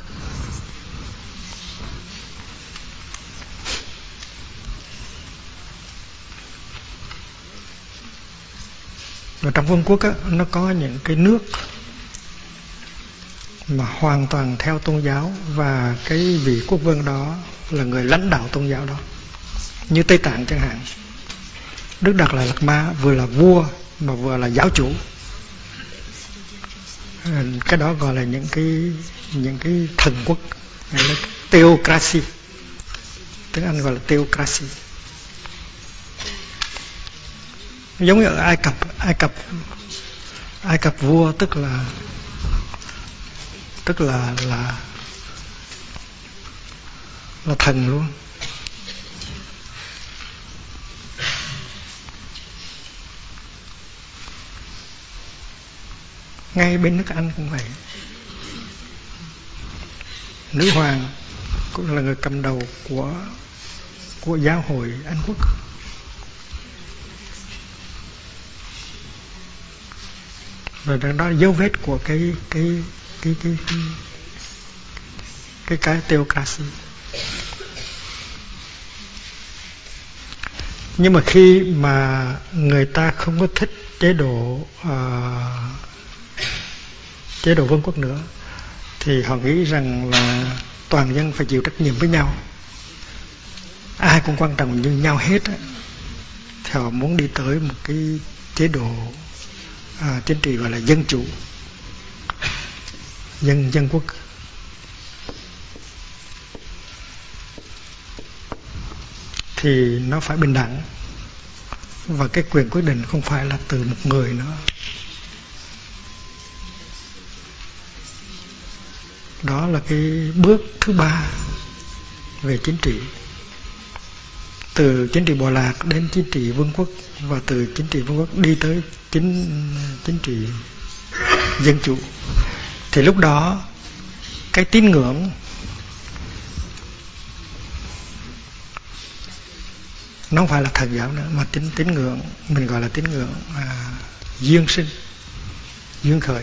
Và trong vương quốc á, nó có những cái nước mà hoàn toàn theo tôn giáo, và cái vị quốc vương đó là người lãnh đạo tôn giáo đó. Như Tây Tạng chẳng hạn, Đức Đạt Lai Lạt Ma vừa là vua mà vừa là giáo chủ. Cái đó gọi là những cái thần quốc, gọi là theocracy. Tiếng Anh gọi là theocracy. Giống như ở Ai Cập vua tức là thần luôn. Ngay bên nước Anh cũng vậy. Nữ hoàng cũng là người cầm đầu của giáo hội Anh Quốc. Và đó là dấu vết của cái theocracy. Nhưng mà khi mà người ta không có thích chế độ vương quốc nữa, thì họ nghĩ rằng là toàn dân phải chịu trách nhiệm với nhau, ai cũng quan trọng như nhau hết á. Thì họ muốn đi tới một cái chế độ chính trị gọi là dân chủ, dân quốc. Thì nó phải bình đẳng, và cái quyền quyết định không phải là từ một người nữa. Đó là cái bước thứ 3 về chính trị. Từ chính trị bộ lạc đến chính trị vương quốc, và từ chính trị vương quốc đi tới chính trị dân chủ. Thì lúc đó cái tín ngưỡng nó không phải là thần giáo nữa, mà tín ngưỡng mình gọi là tín ngưỡng duyên sinh, duyên khởi.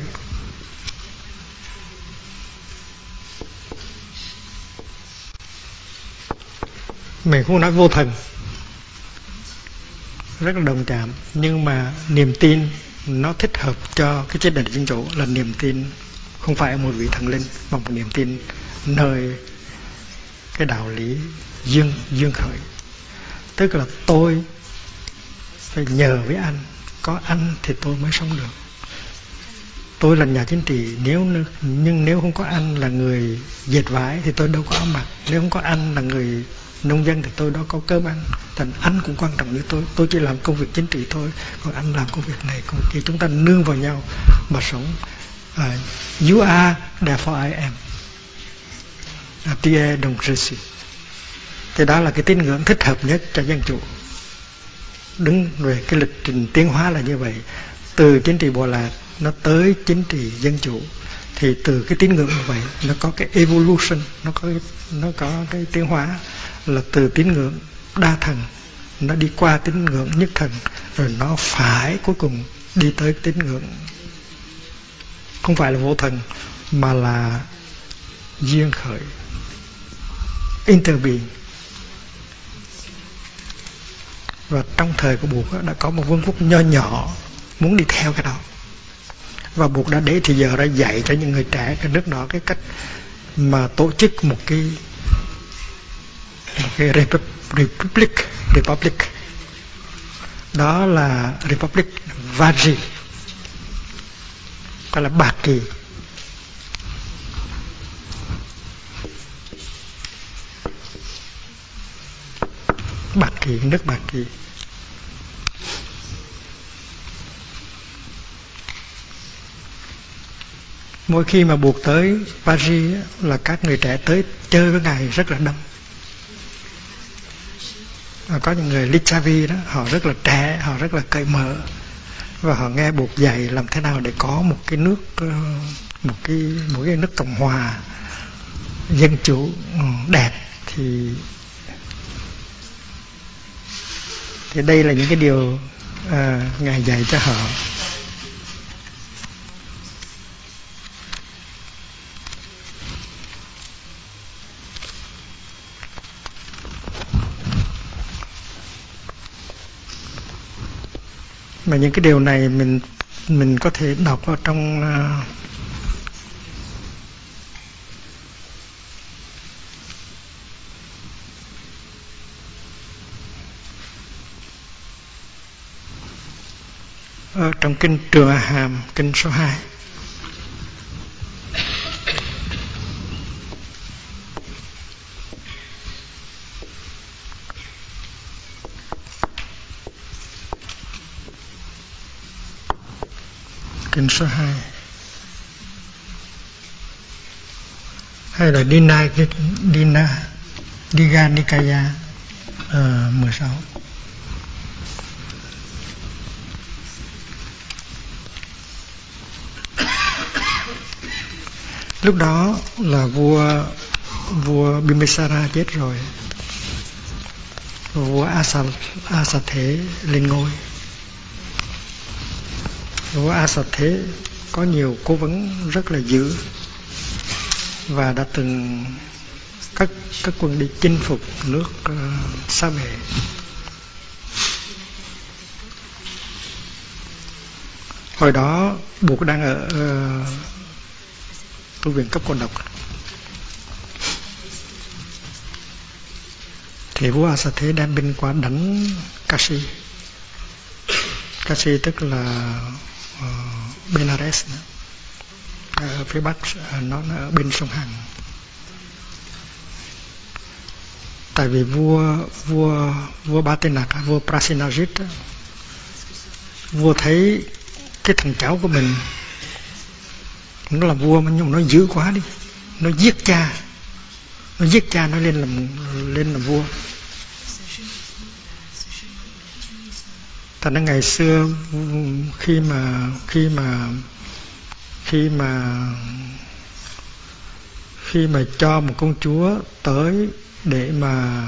Mình không nói vô thần, rất là đồng chạm, nhưng mà niềm tin nó thích hợp cho cái chế độ dân chủ là niềm tin không phải ở một vị thần linh, mà một niềm tin nơi cái đạo lý duyên khởi. Tức là tôi phải nhờ với anh, có anh thì tôi mới sống được. Tôi là nhà chính trị, nhưng nếu không có anh là người dệt vải thì tôi đâu có áo mặc. Nếu không có anh là người nông dân thì tôi đâu có cơm ăn. Thành anh cũng quan trọng như tôi chỉ làm công việc chính trị thôi, còn anh làm công việc này công việc kia. Chúng ta nương vào nhau mà sống. You are, therefore I am. Tu es donc je suis. Thì đó là cái tín ngưỡng thích hợp nhất cho dân chủ. Đứng về cái lịch trình tiến hóa là như vậy. Từ chính trị bộ lạc nó tới chính trị dân chủ, thì từ cái tín ngưỡng như vậy nó có cái evolution, nó có cái tiến hóa, là từ tín ngưỡng đa thần nó đi qua tín ngưỡng nhất thần, rồi nó phải cuối cùng đi tới tín ngưỡng không phải là vô thần mà là duyên khởi, interbeing. Và trong thời của Bụt đã có một vương quốc nho nhỏ muốn đi theo cái đó, và Bụt đã để thì giờ ra dạy cho những người trẻ cái nước đó cái cách mà tổ chức một cái republic. Đó là Republic Vaji, gọi là Bạc Kỳ. Bạc Kỳ, nước Bạc Kỳ. Mỗi khi mà Bụt tới Paris là các người trẻ tới chơi với Ngài rất là đông. Có những người Lichavi đó, họ rất là trẻ, họ rất là cởi mở, và họ nghe Bụt dạy làm thế nào để có một cái nước, một cái nước cộng hòa dân chủ đẹp. Thì đây là những cái điều Ngài dạy cho họ. Mà những cái điều này mình có thể đọc ở trong trong kinh Trường A Hàm, kinh số 2. Kinh số 2. Hay là Digha Nikaya 16. Lúc đó là vua Bimbisara chết rồi, vua Asa Thế lên ngôi. Vua Asa Thế có nhiều cố vấn rất là dữ, và đã từng các quân đi chinh phục nước Sa Bệ. Hồi đó Bụt đang ở tu viện cấp cô độc, thì vua Asa Thế đem binh qua đánh Kashi. Kashi tức là Benares, ở phía bắc, nó ở bên sông Hằng. Tại vì vua Batinat, vua Prasenajit, vua thấy cái thằng cháu của mình nó là vua mà nhưng nó dữ quá đi, nó giết cha nó lên làm vua. Thành ra ngày xưa khi mà cho một công chúa tới để mà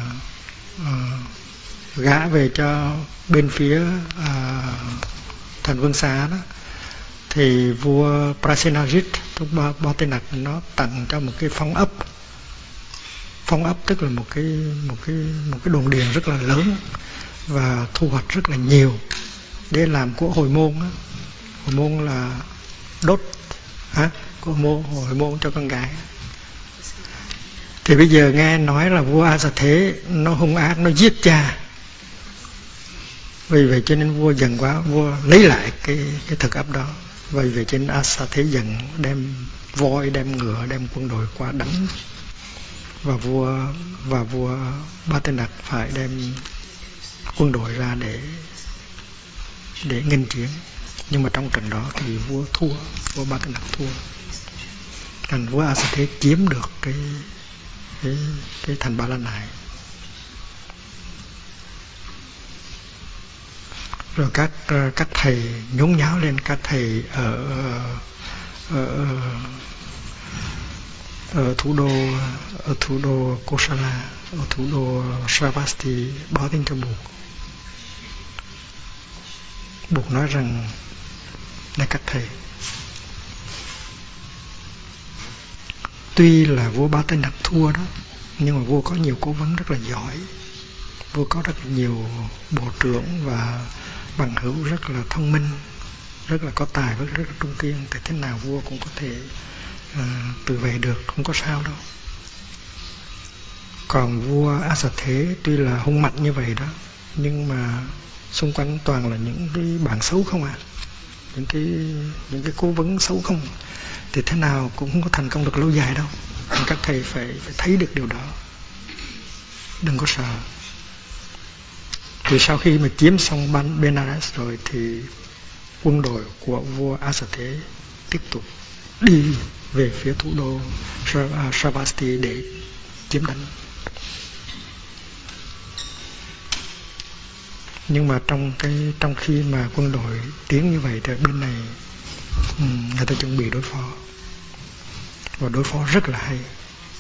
gả về cho bên phía thành Vương Xá đó, thì vua Prasenajit lúc Batinat nó tặng cho một cái phong ấp, tức là một cái đồn điền rất là lớn và thu hoạch rất là nhiều để làm của hồi môn đó. Hồi môn là đốt của hồi môn cho con gái. Thì bây giờ nghe nói là vua A Xà Thế nó hung ác, nó giết cha. Vì vậy cho nên vua giận quá, vua lấy lại cái thực ấp đó. Vì vậy cho nên A Xà Thế giận, đem voi, đem ngựa, đem quân đội qua đánh. Và vua Ba Tư Nặc phải đem quân đội ra để nghênh chiến. Nhưng mà trong trận đó thì vua thua, vua Ba Tư Nặc thua. Thành vua A Xà Thế chiếm được cái thành Ba La Nại. Rồi các thầy nhốn nháo lên, các thầy ở thủ đô Kosala, ở thủ đô Sravasti báo tin cho Bụt. Bụt nói rằng này các thầy, tuy là vua Ba Tư Nặc thua đó, nhưng mà vua có nhiều cố vấn rất là giỏi. Vua có rất nhiều bộ trưởng và bằng hữu rất là thông minh, rất là có tài và rất là trung kiên. Thì thế nào vua cũng có thể tự vệ được, không có sao đâu. Còn vua A Xà Thế tuy là hung mạnh như vậy đó, nhưng mà xung quanh toàn là những cái bạn xấu không à, những cái cố vấn xấu không, thì thế nào cũng không có thành công được lâu dài đâu. Nên các thầy phải thấy được điều đó, đừng có sợ. Thì sau khi mà chiếm xong Benares rồi thì quân đội của vua A Xà Thế tiếp tục đi về phía thủ đô Sravasti để chiếm đánh. Nhưng mà trong khi mà quân đội tiến như vậy thì bên này người ta chuẩn bị đối phó, và đối phó rất là hay.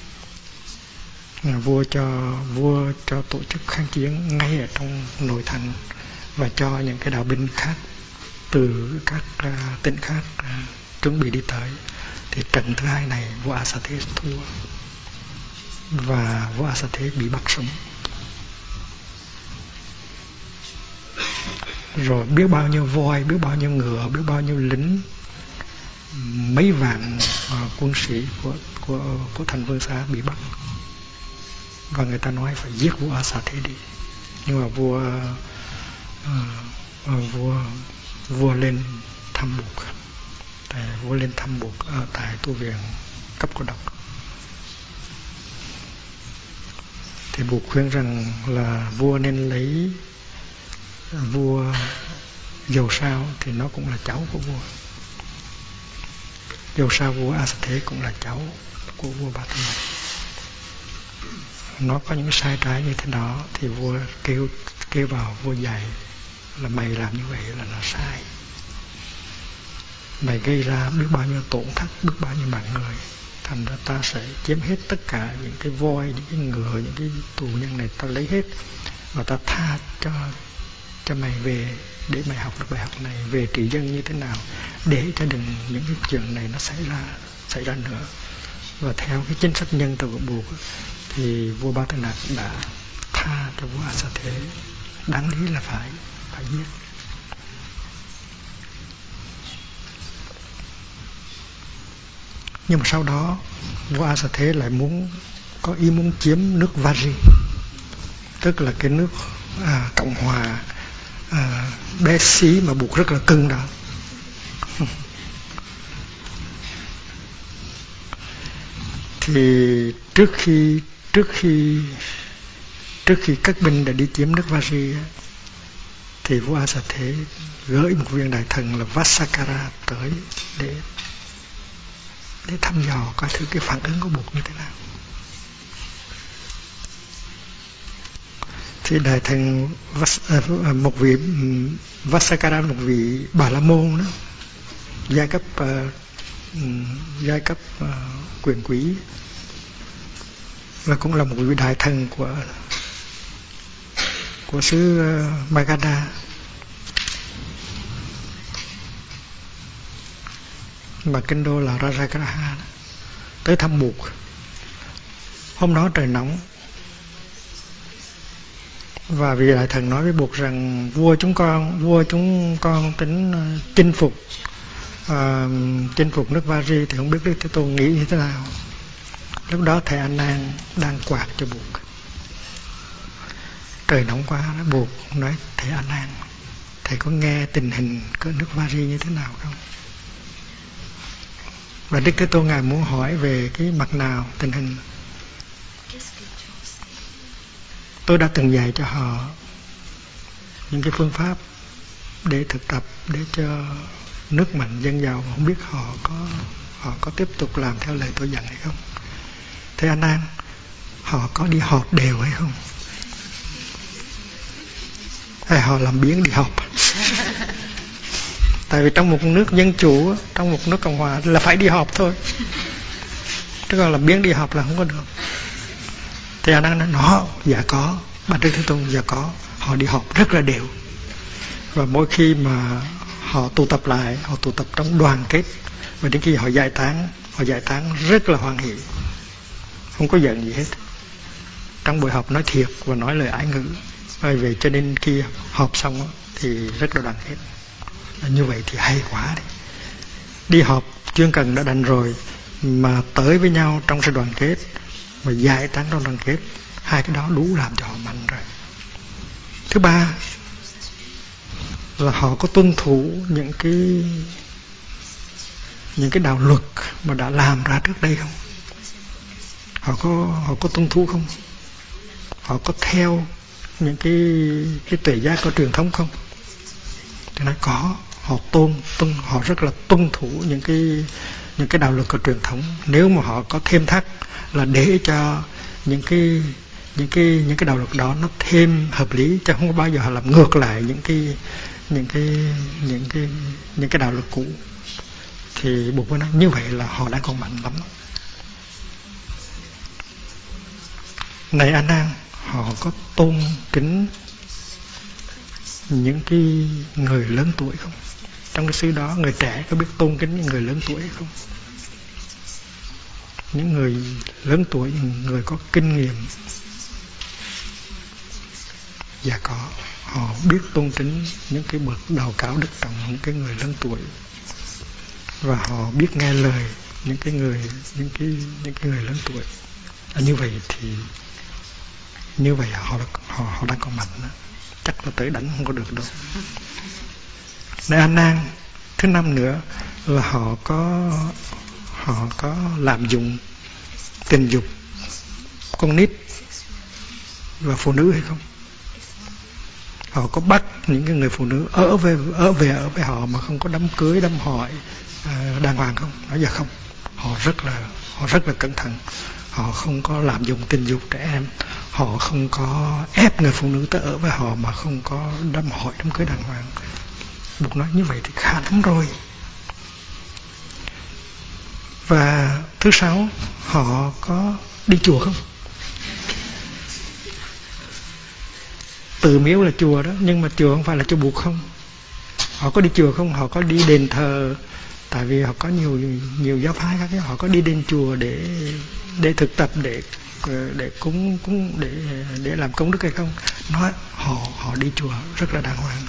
Vua cho tổ chức kháng chiến ngay ở trong nội thành, và cho những cái đạo binh khác từ các tỉnh khác chuẩn bị đi tới. Thì trận thứ hai này vua A Xà Thế thua, và vua A Xà Thế bị bắt sống. Rồi biết bao nhiêu voi, biết bao nhiêu ngựa, biết bao nhiêu lính, mấy vạn quân sĩ của thành Vương Xá bị bắt. Và người ta nói phải giết vua A Xà Thế đi. Nhưng mà vua lên thăm Bụt. Vua lên thăm Bụt ở tại tu viện Cấp Cô Độc. Thì Bụt khuyên rằng là vua nên lấy vua Dầu Sao, thì nó cũng là cháu của vua. Dầu Sao vua A Xà Thế cũng là cháu của vua Ba Tư Nặc. Nó có những sai trái như thế đó thì vua kêu vào vua dạy là mày làm như vậy là sai. Mày gây ra biết bao nhiêu tổn thất, biết bao nhiêu mạng người. Thành ra ta sẽ chiếm hết tất cả những cái voi, những cái ngựa, những cái tù nhân này, ta lấy hết. Và ta tha cho mày về để mày học được bài học này về trị dân như thế nào, để cho đừng những cái chuyện này nó xảy ra nữa. Và theo cái chính sách nhân từ của Bụt thì vua Ba Tư Nặc đã tha cho vua A Xà Thế, đáng lý là phải giết. Nhưng mà sau đó vua A Xà Thế lại có ý muốn chiếm nước Vaji, tức là cái nước cộng hòa bé xí mà Bụt rất là cưng đó. Thì trước khi các binh đã đi chiếm nước Vaji thì vua A Xà Thế gửi một viên đại thần là Vassakara tới để thăm dò coi thử cái phản ứng của Bụt như thế nào. Thì đại thần một vị Vassakara, một vị Bà La Môn đó, giai cấp quyền quý, và cũng là một vị đại thần của xứ Magadha. Mà kinh đô là Rajagraha, tới thăm Bụt. Hôm đó trời nóng, và vị đại thần nói với Bụt rằng vua chúng con tính chinh phục nước Vaji, thì không biết Đức Thế Tôn nghĩ như thế nào. Lúc đó thầy A Nan đang quạt cho Buộc. Trời nóng quá, Buộc nói thầy A Nan, thầy có nghe tình hình cỡ nước Vari như thế nào không? Và Đức Thế Tôn Ngài muốn hỏi về cái mặt nào tình hình. Tôi đã từng dạy cho họ những cái phương pháp để thực tập để cho nước mạnh dân giàu, không biết họ có tiếp tục làm theo lời tôi dặn hay không. Thầy A Nan, họ có đi họp đều hay không? Hay họ làm biếng đi họp? Tại vì trong một nước dân chủ, trong một nước cộng hòa là phải đi họp thôi, chứ còn làm biếng đi họp là không có được. Thầy A Nan nói dạ có, Bạch Đức Thế Tôn dạ có, họ đi họp rất là đều. Và mỗi khi mà họ tụ tập lại, họ tụ tập trong đoàn kết, và đến khi họ giải tán rất là hoan hỷ, không có giận gì hết. Trong buổi họp nói thiệt và nói lời ái ngữ. Vậy cho nên khi họp xong thì rất là đoàn kết. Như vậy thì hay quá đấy. Đi họp chuyên cần đã đành rồi, mà tới với nhau trong sự đoàn kết, mà giải tán trong đoàn kết, hai cái đó đủ làm cho họ mạnh rồi. Thứ ba là họ có tuân thủ những cái đạo luật mà đã làm ra trước đây không? Họ có tuân thủ không? Họ có theo những cái tuệ giác có truyền thống không? Thì nói có, họ rất là tuân thủ những cái đạo luật của truyền thống. Nếu mà họ có thêm thắt là để cho những cái đạo luật đó nó thêm hợp lý, chứ không có bao giờ họ làm ngược lại những cái đạo luật cũ. Thì Bụt mới nói như vậy là họ đang còn mạnh lắm. Này A Nan, họ có tôn kính những cái người lớn tuổi không? Trong cái xứ đó, người trẻ có biết tôn kính những người lớn tuổi hay không? Những người lớn tuổi, những người có kinh nghiệm. Dạ có, họ biết tôn kính những cái bậc đạo cao đức trọng, những cái người lớn tuổi, và họ biết nghe lời những cái người lớn tuổi. Như vậy thì họ đang còn mạnh đó. Chắc là tới đánh không có được đâu. Này A Nan, thứ năm nữa là họ có lạm dụng tình dục con nít và phụ nữ hay không? Họ có bắt những cái người phụ nữ ở với họ mà không có đám cưới đám hỏi đàng hoàng không? Nói dạ không. Họ rất là cẩn thận. Họ không có lạm dụng tình dục trẻ em. Họ không có ép người phụ nữ tới ở với họ mà không có đám hỏi đám cưới đàng hoàng. Bụt nói như vậy thì khá lắm rồi. Và thứ sáu, họ có đi chùa không? Tự miếu là chùa đó, nhưng mà chùa không phải là chùa Bụt không? Họ có đi chùa không? Họ có đi đền thờ, tại vì họ có nhiều giáo phái khác, họ có đi đền chùa để thực tập, để cúng để làm công đức hay không? Nói họ đi chùa rất là đàng hoàng.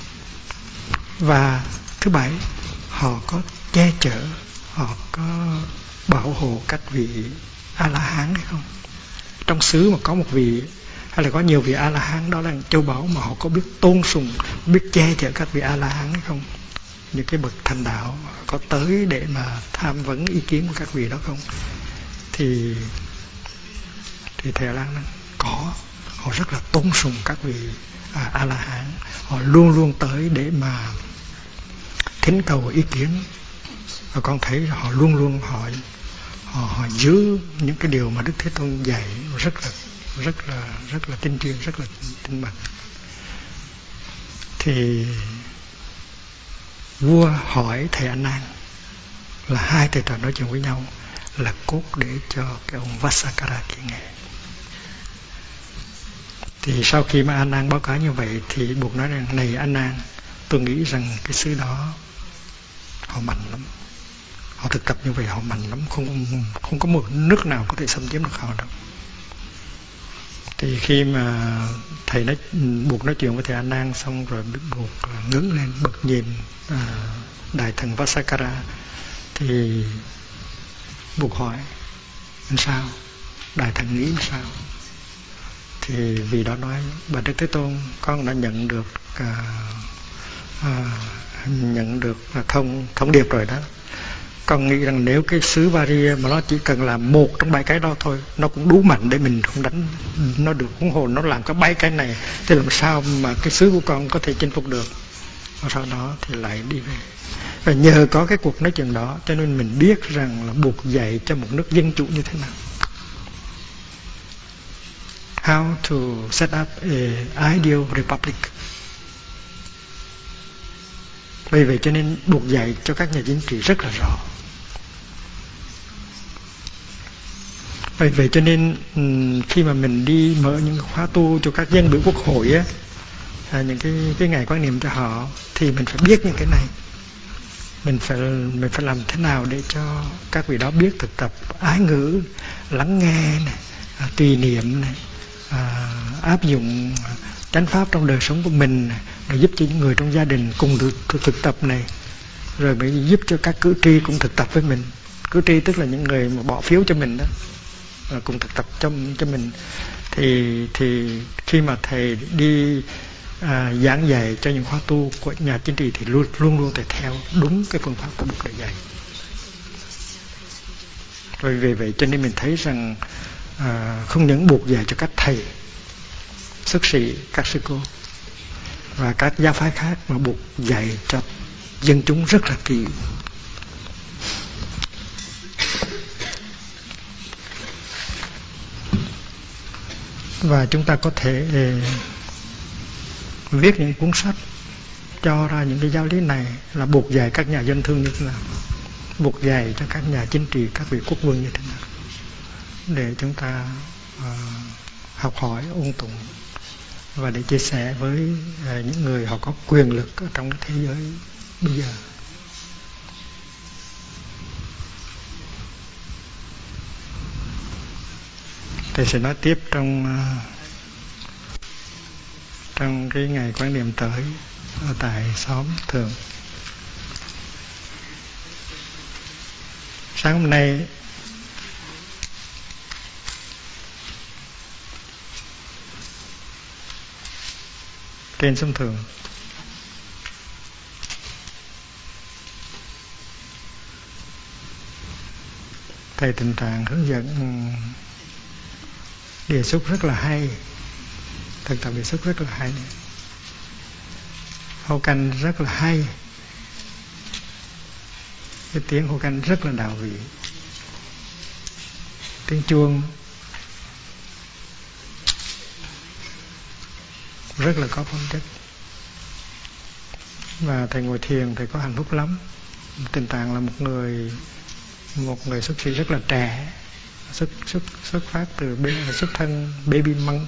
Và thứ bảy, họ có che chở, họ có bảo hộ các vị A-la-hán hay không? Trong xứ mà có một vị hay là có nhiều vị A-la-hán, đó là châu báu, mà họ có biết tôn sùng, biết che chở các vị A-la-hán hay không? Những cái bậc thành đạo có tới để mà tham vấn ý kiến của các vị đó không? Thì thầy A-la-hán nói có, họ rất là tôn sùng các vị A-la-hán, họ luôn luôn tới để mà thỉnh cầu ý kiến. Và con thấy họ luôn luôn họ giữ những cái điều mà Đức Thế Tôn dạy rất là tinh chuyên, rất là tinh mạnh. Thì vua hỏi thầy A Nan, là hai thầy trò nói chuyện với nhau, là cốt để cho cái ông Vasakara kia nghe. Thì sau khi mà A Nan báo cáo như vậy thì Bụt nói rằng, này A Nan, tôi nghĩ rằng cái xứ đó họ mạnh lắm, họ thực tập như vậy họ mạnh lắm, không có một nước nào có thể xâm chiếm được họ đâu. Thì khi mà Bụt nói chuyện với thầy A Nan xong rồi, Bụt ngước lên bật nhìn đại thần Vasakara, thì Bụt hỏi sao? Đại Thần nghĩ sao? Thì vì đó nói: Bà Đức Thế Tôn, con đã nhận được thông điệp rồi đó. Con nghĩ rằng nếu cái sứ Varia mà nó chỉ cần làm một trong 7 cái đó thôi, nó cũng đủ mạnh để mình không đánh nó được. Huống hồ nó làm có 7 cái này, thì làm sao mà cái sứ của con có thể chinh phục được? Và sau đó thì lại đi về. Và nhờ có cái cuộc nói chuyện đó, cho nên mình biết rằng là Bụt dạy cho một nước dân chủ như thế nào. How to set up a ideal republic. Vì vậy cho nên Bụt dạy cho các nhà chính trị rất là rõ. Vì vậy cho nên khi mà mình đi mở những khóa tu cho các dân biểu quốc hội á, những cái ngày quan niệm cho họ, thì mình phải biết những cái này. Mình phải làm thế nào để cho các vị đó biết thực tập ái ngữ, lắng nghe này, tùy niệm này, áp dụng chánh pháp trong đời sống của mình này, rồi giúp cho những người trong gia đình cùng thực tập này, rồi mới giúp cho các cử tri cũng thực tập với mình. Cử tri tức là những người mà bỏ phiếu cho mình đó, cùng thực tập cho mình. Thì khi mà thầy đi giảng dạy cho những khóa tu của nhà chính trị thì luôn luôn thầy theo đúng cái phương pháp của Bụt đã dạy. Rồi vì vậy cho nên mình thấy rằng không những Bụt dạy cho các thầy xuất sĩ, các sư cô và các giáo phái khác, mà Bụt dạy cho dân chúng rất là kỹ. Và chúng ta có thể viết những cuốn sách cho ra những cái giáo lý này, là Bụt dạy các nhà dân thương như thế nào, Bụt dạy cho các nhà chính trị, các vị quốc vương như thế nào, để chúng ta học hỏi, ôn tụng và để chia sẻ với những người họ có quyền lực ở trong cái thế giới bây giờ. Thầy sẽ nói tiếp trong cái ngày quan niệm tới ở tại xóm Thượng. Sáng hôm nay trên xóm Thượng, thầy Tình Trạng hướng dẫn đề xuất rất là hay, thực tập đề xuất rất là hay, hô canh rất là hay, cái tiếng hô canh rất là đạo vị, tiếng chuông rất là có phong chất. Và thầy ngồi thiền, thầy có hạnh phúc lắm. Tình Trạng là một người xuất sĩ rất là trẻ, xuất phát từ xuất thân baby monk.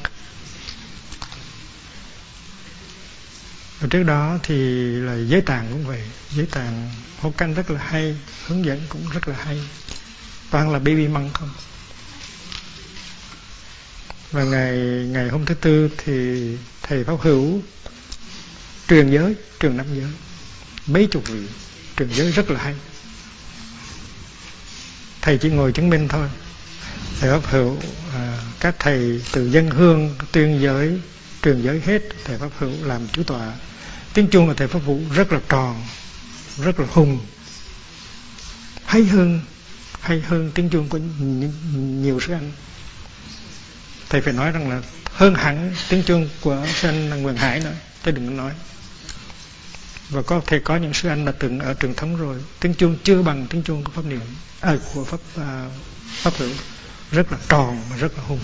Và trước đó thì là Giới Tạng cũng vậy, Giới Tạng hô canh rất là hay, hướng dẫn cũng rất là hay, toàn là baby monk không. Và ngày hôm thứ Tư thì thầy Pháp Hữu truyền năm giới, mấy chục vị truyền giới rất là hay. Thầy chỉ ngồi chứng minh thôi. Thầy Pháp Hữu, các thầy từ dân hương tuyên giới, truyền giới hết, thầy Pháp Hữu làm chủ tọa. Tiếng chuông của thầy Pháp Hữu rất là tròn, rất là hùng, hay hơn tiếng chuông của nhiều sư anh. Thầy phải nói rằng là hơn hẳn tiếng chuông của sư anh Nguyễn Hải nữa, chứ đừng có nói. Và có thể có những sư anh đã từng ở truyền thống rồi, tiếng chuông chưa bằng tiếng chuông của Pháp Niệm, của Pháp Hữu, rất là tròn và rất là hùng.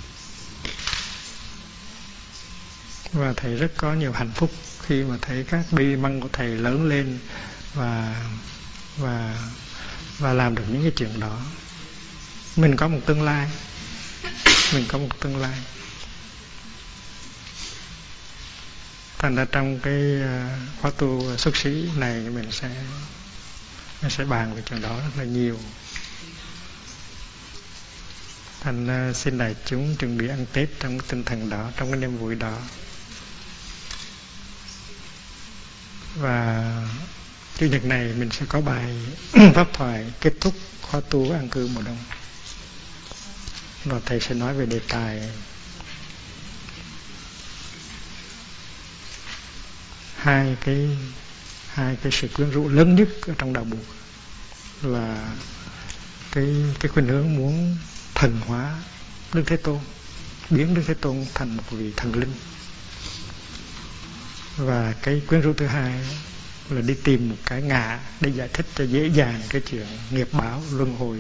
Và thầy rất có nhiều hạnh phúc khi mà thấy các baby monk của thầy lớn lên và làm được những cái chuyện đó. Mình có một tương lai. Thành ra trong cái khóa tu xuất sĩ này mình sẽ bàn về chuyện đó rất là nhiều. Thành xin đại chúng chuẩn bị ăn Tết trong cái tinh thần đó, trong cái niềm vui đó. Và Chủ nhật này mình sẽ có bài pháp thoại kết thúc khóa tu an cư mùa đông. Rồi thầy sẽ nói về đề tài hai cái sự quyến rũ lớn nhất ở trong đạo Bụt là cái khuynh hướng muốn thần hóa Đức Thế Tôn, biến Đức Thế Tôn thành một vị thần linh. Và cái quyến rũ thứ hai là đi tìm một cái ngã để giải thích cho dễ dàng cái chuyện nghiệp báo luân hồi.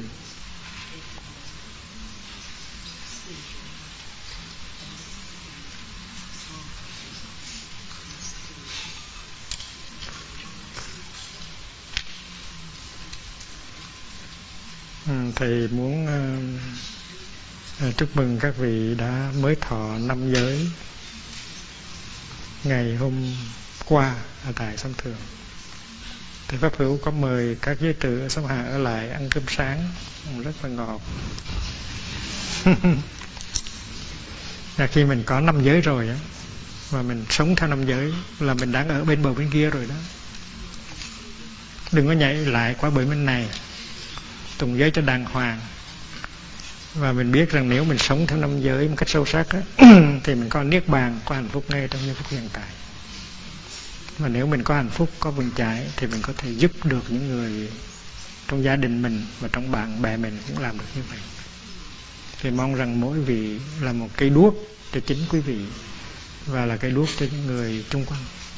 Thầy muốn chúc mừng các vị đã mới thọ 5 giới ngày hôm qua ở tại Sông Thường. Thầy Pháp Hữu có mời các giới tử ở Sông Hà ở lại ăn cơm sáng rất là ngọt. Khi mình có 5 giới rồi á, và mình sống theo 5 giới là mình đang ở bên bờ bên kia rồi đó. Đừng có nhảy lại qua bờ bên này, tùng giới cho đàng hoàng. Và mình biết rằng nếu mình sống theo 5 giới một cách sâu sắc á, thì mình có niết bàn, có hạnh phúc ngay trong giây phút hiện tại. Và nếu mình có hạnh phúc, có vững chãi thì mình có thể giúp được những người trong gia đình mình và trong bạn bè mình cũng làm được như vậy. Thì mong rằng mỗi vị là một cây đuốc cho chính quý vị và là cây đuốc cho những người chung quanh.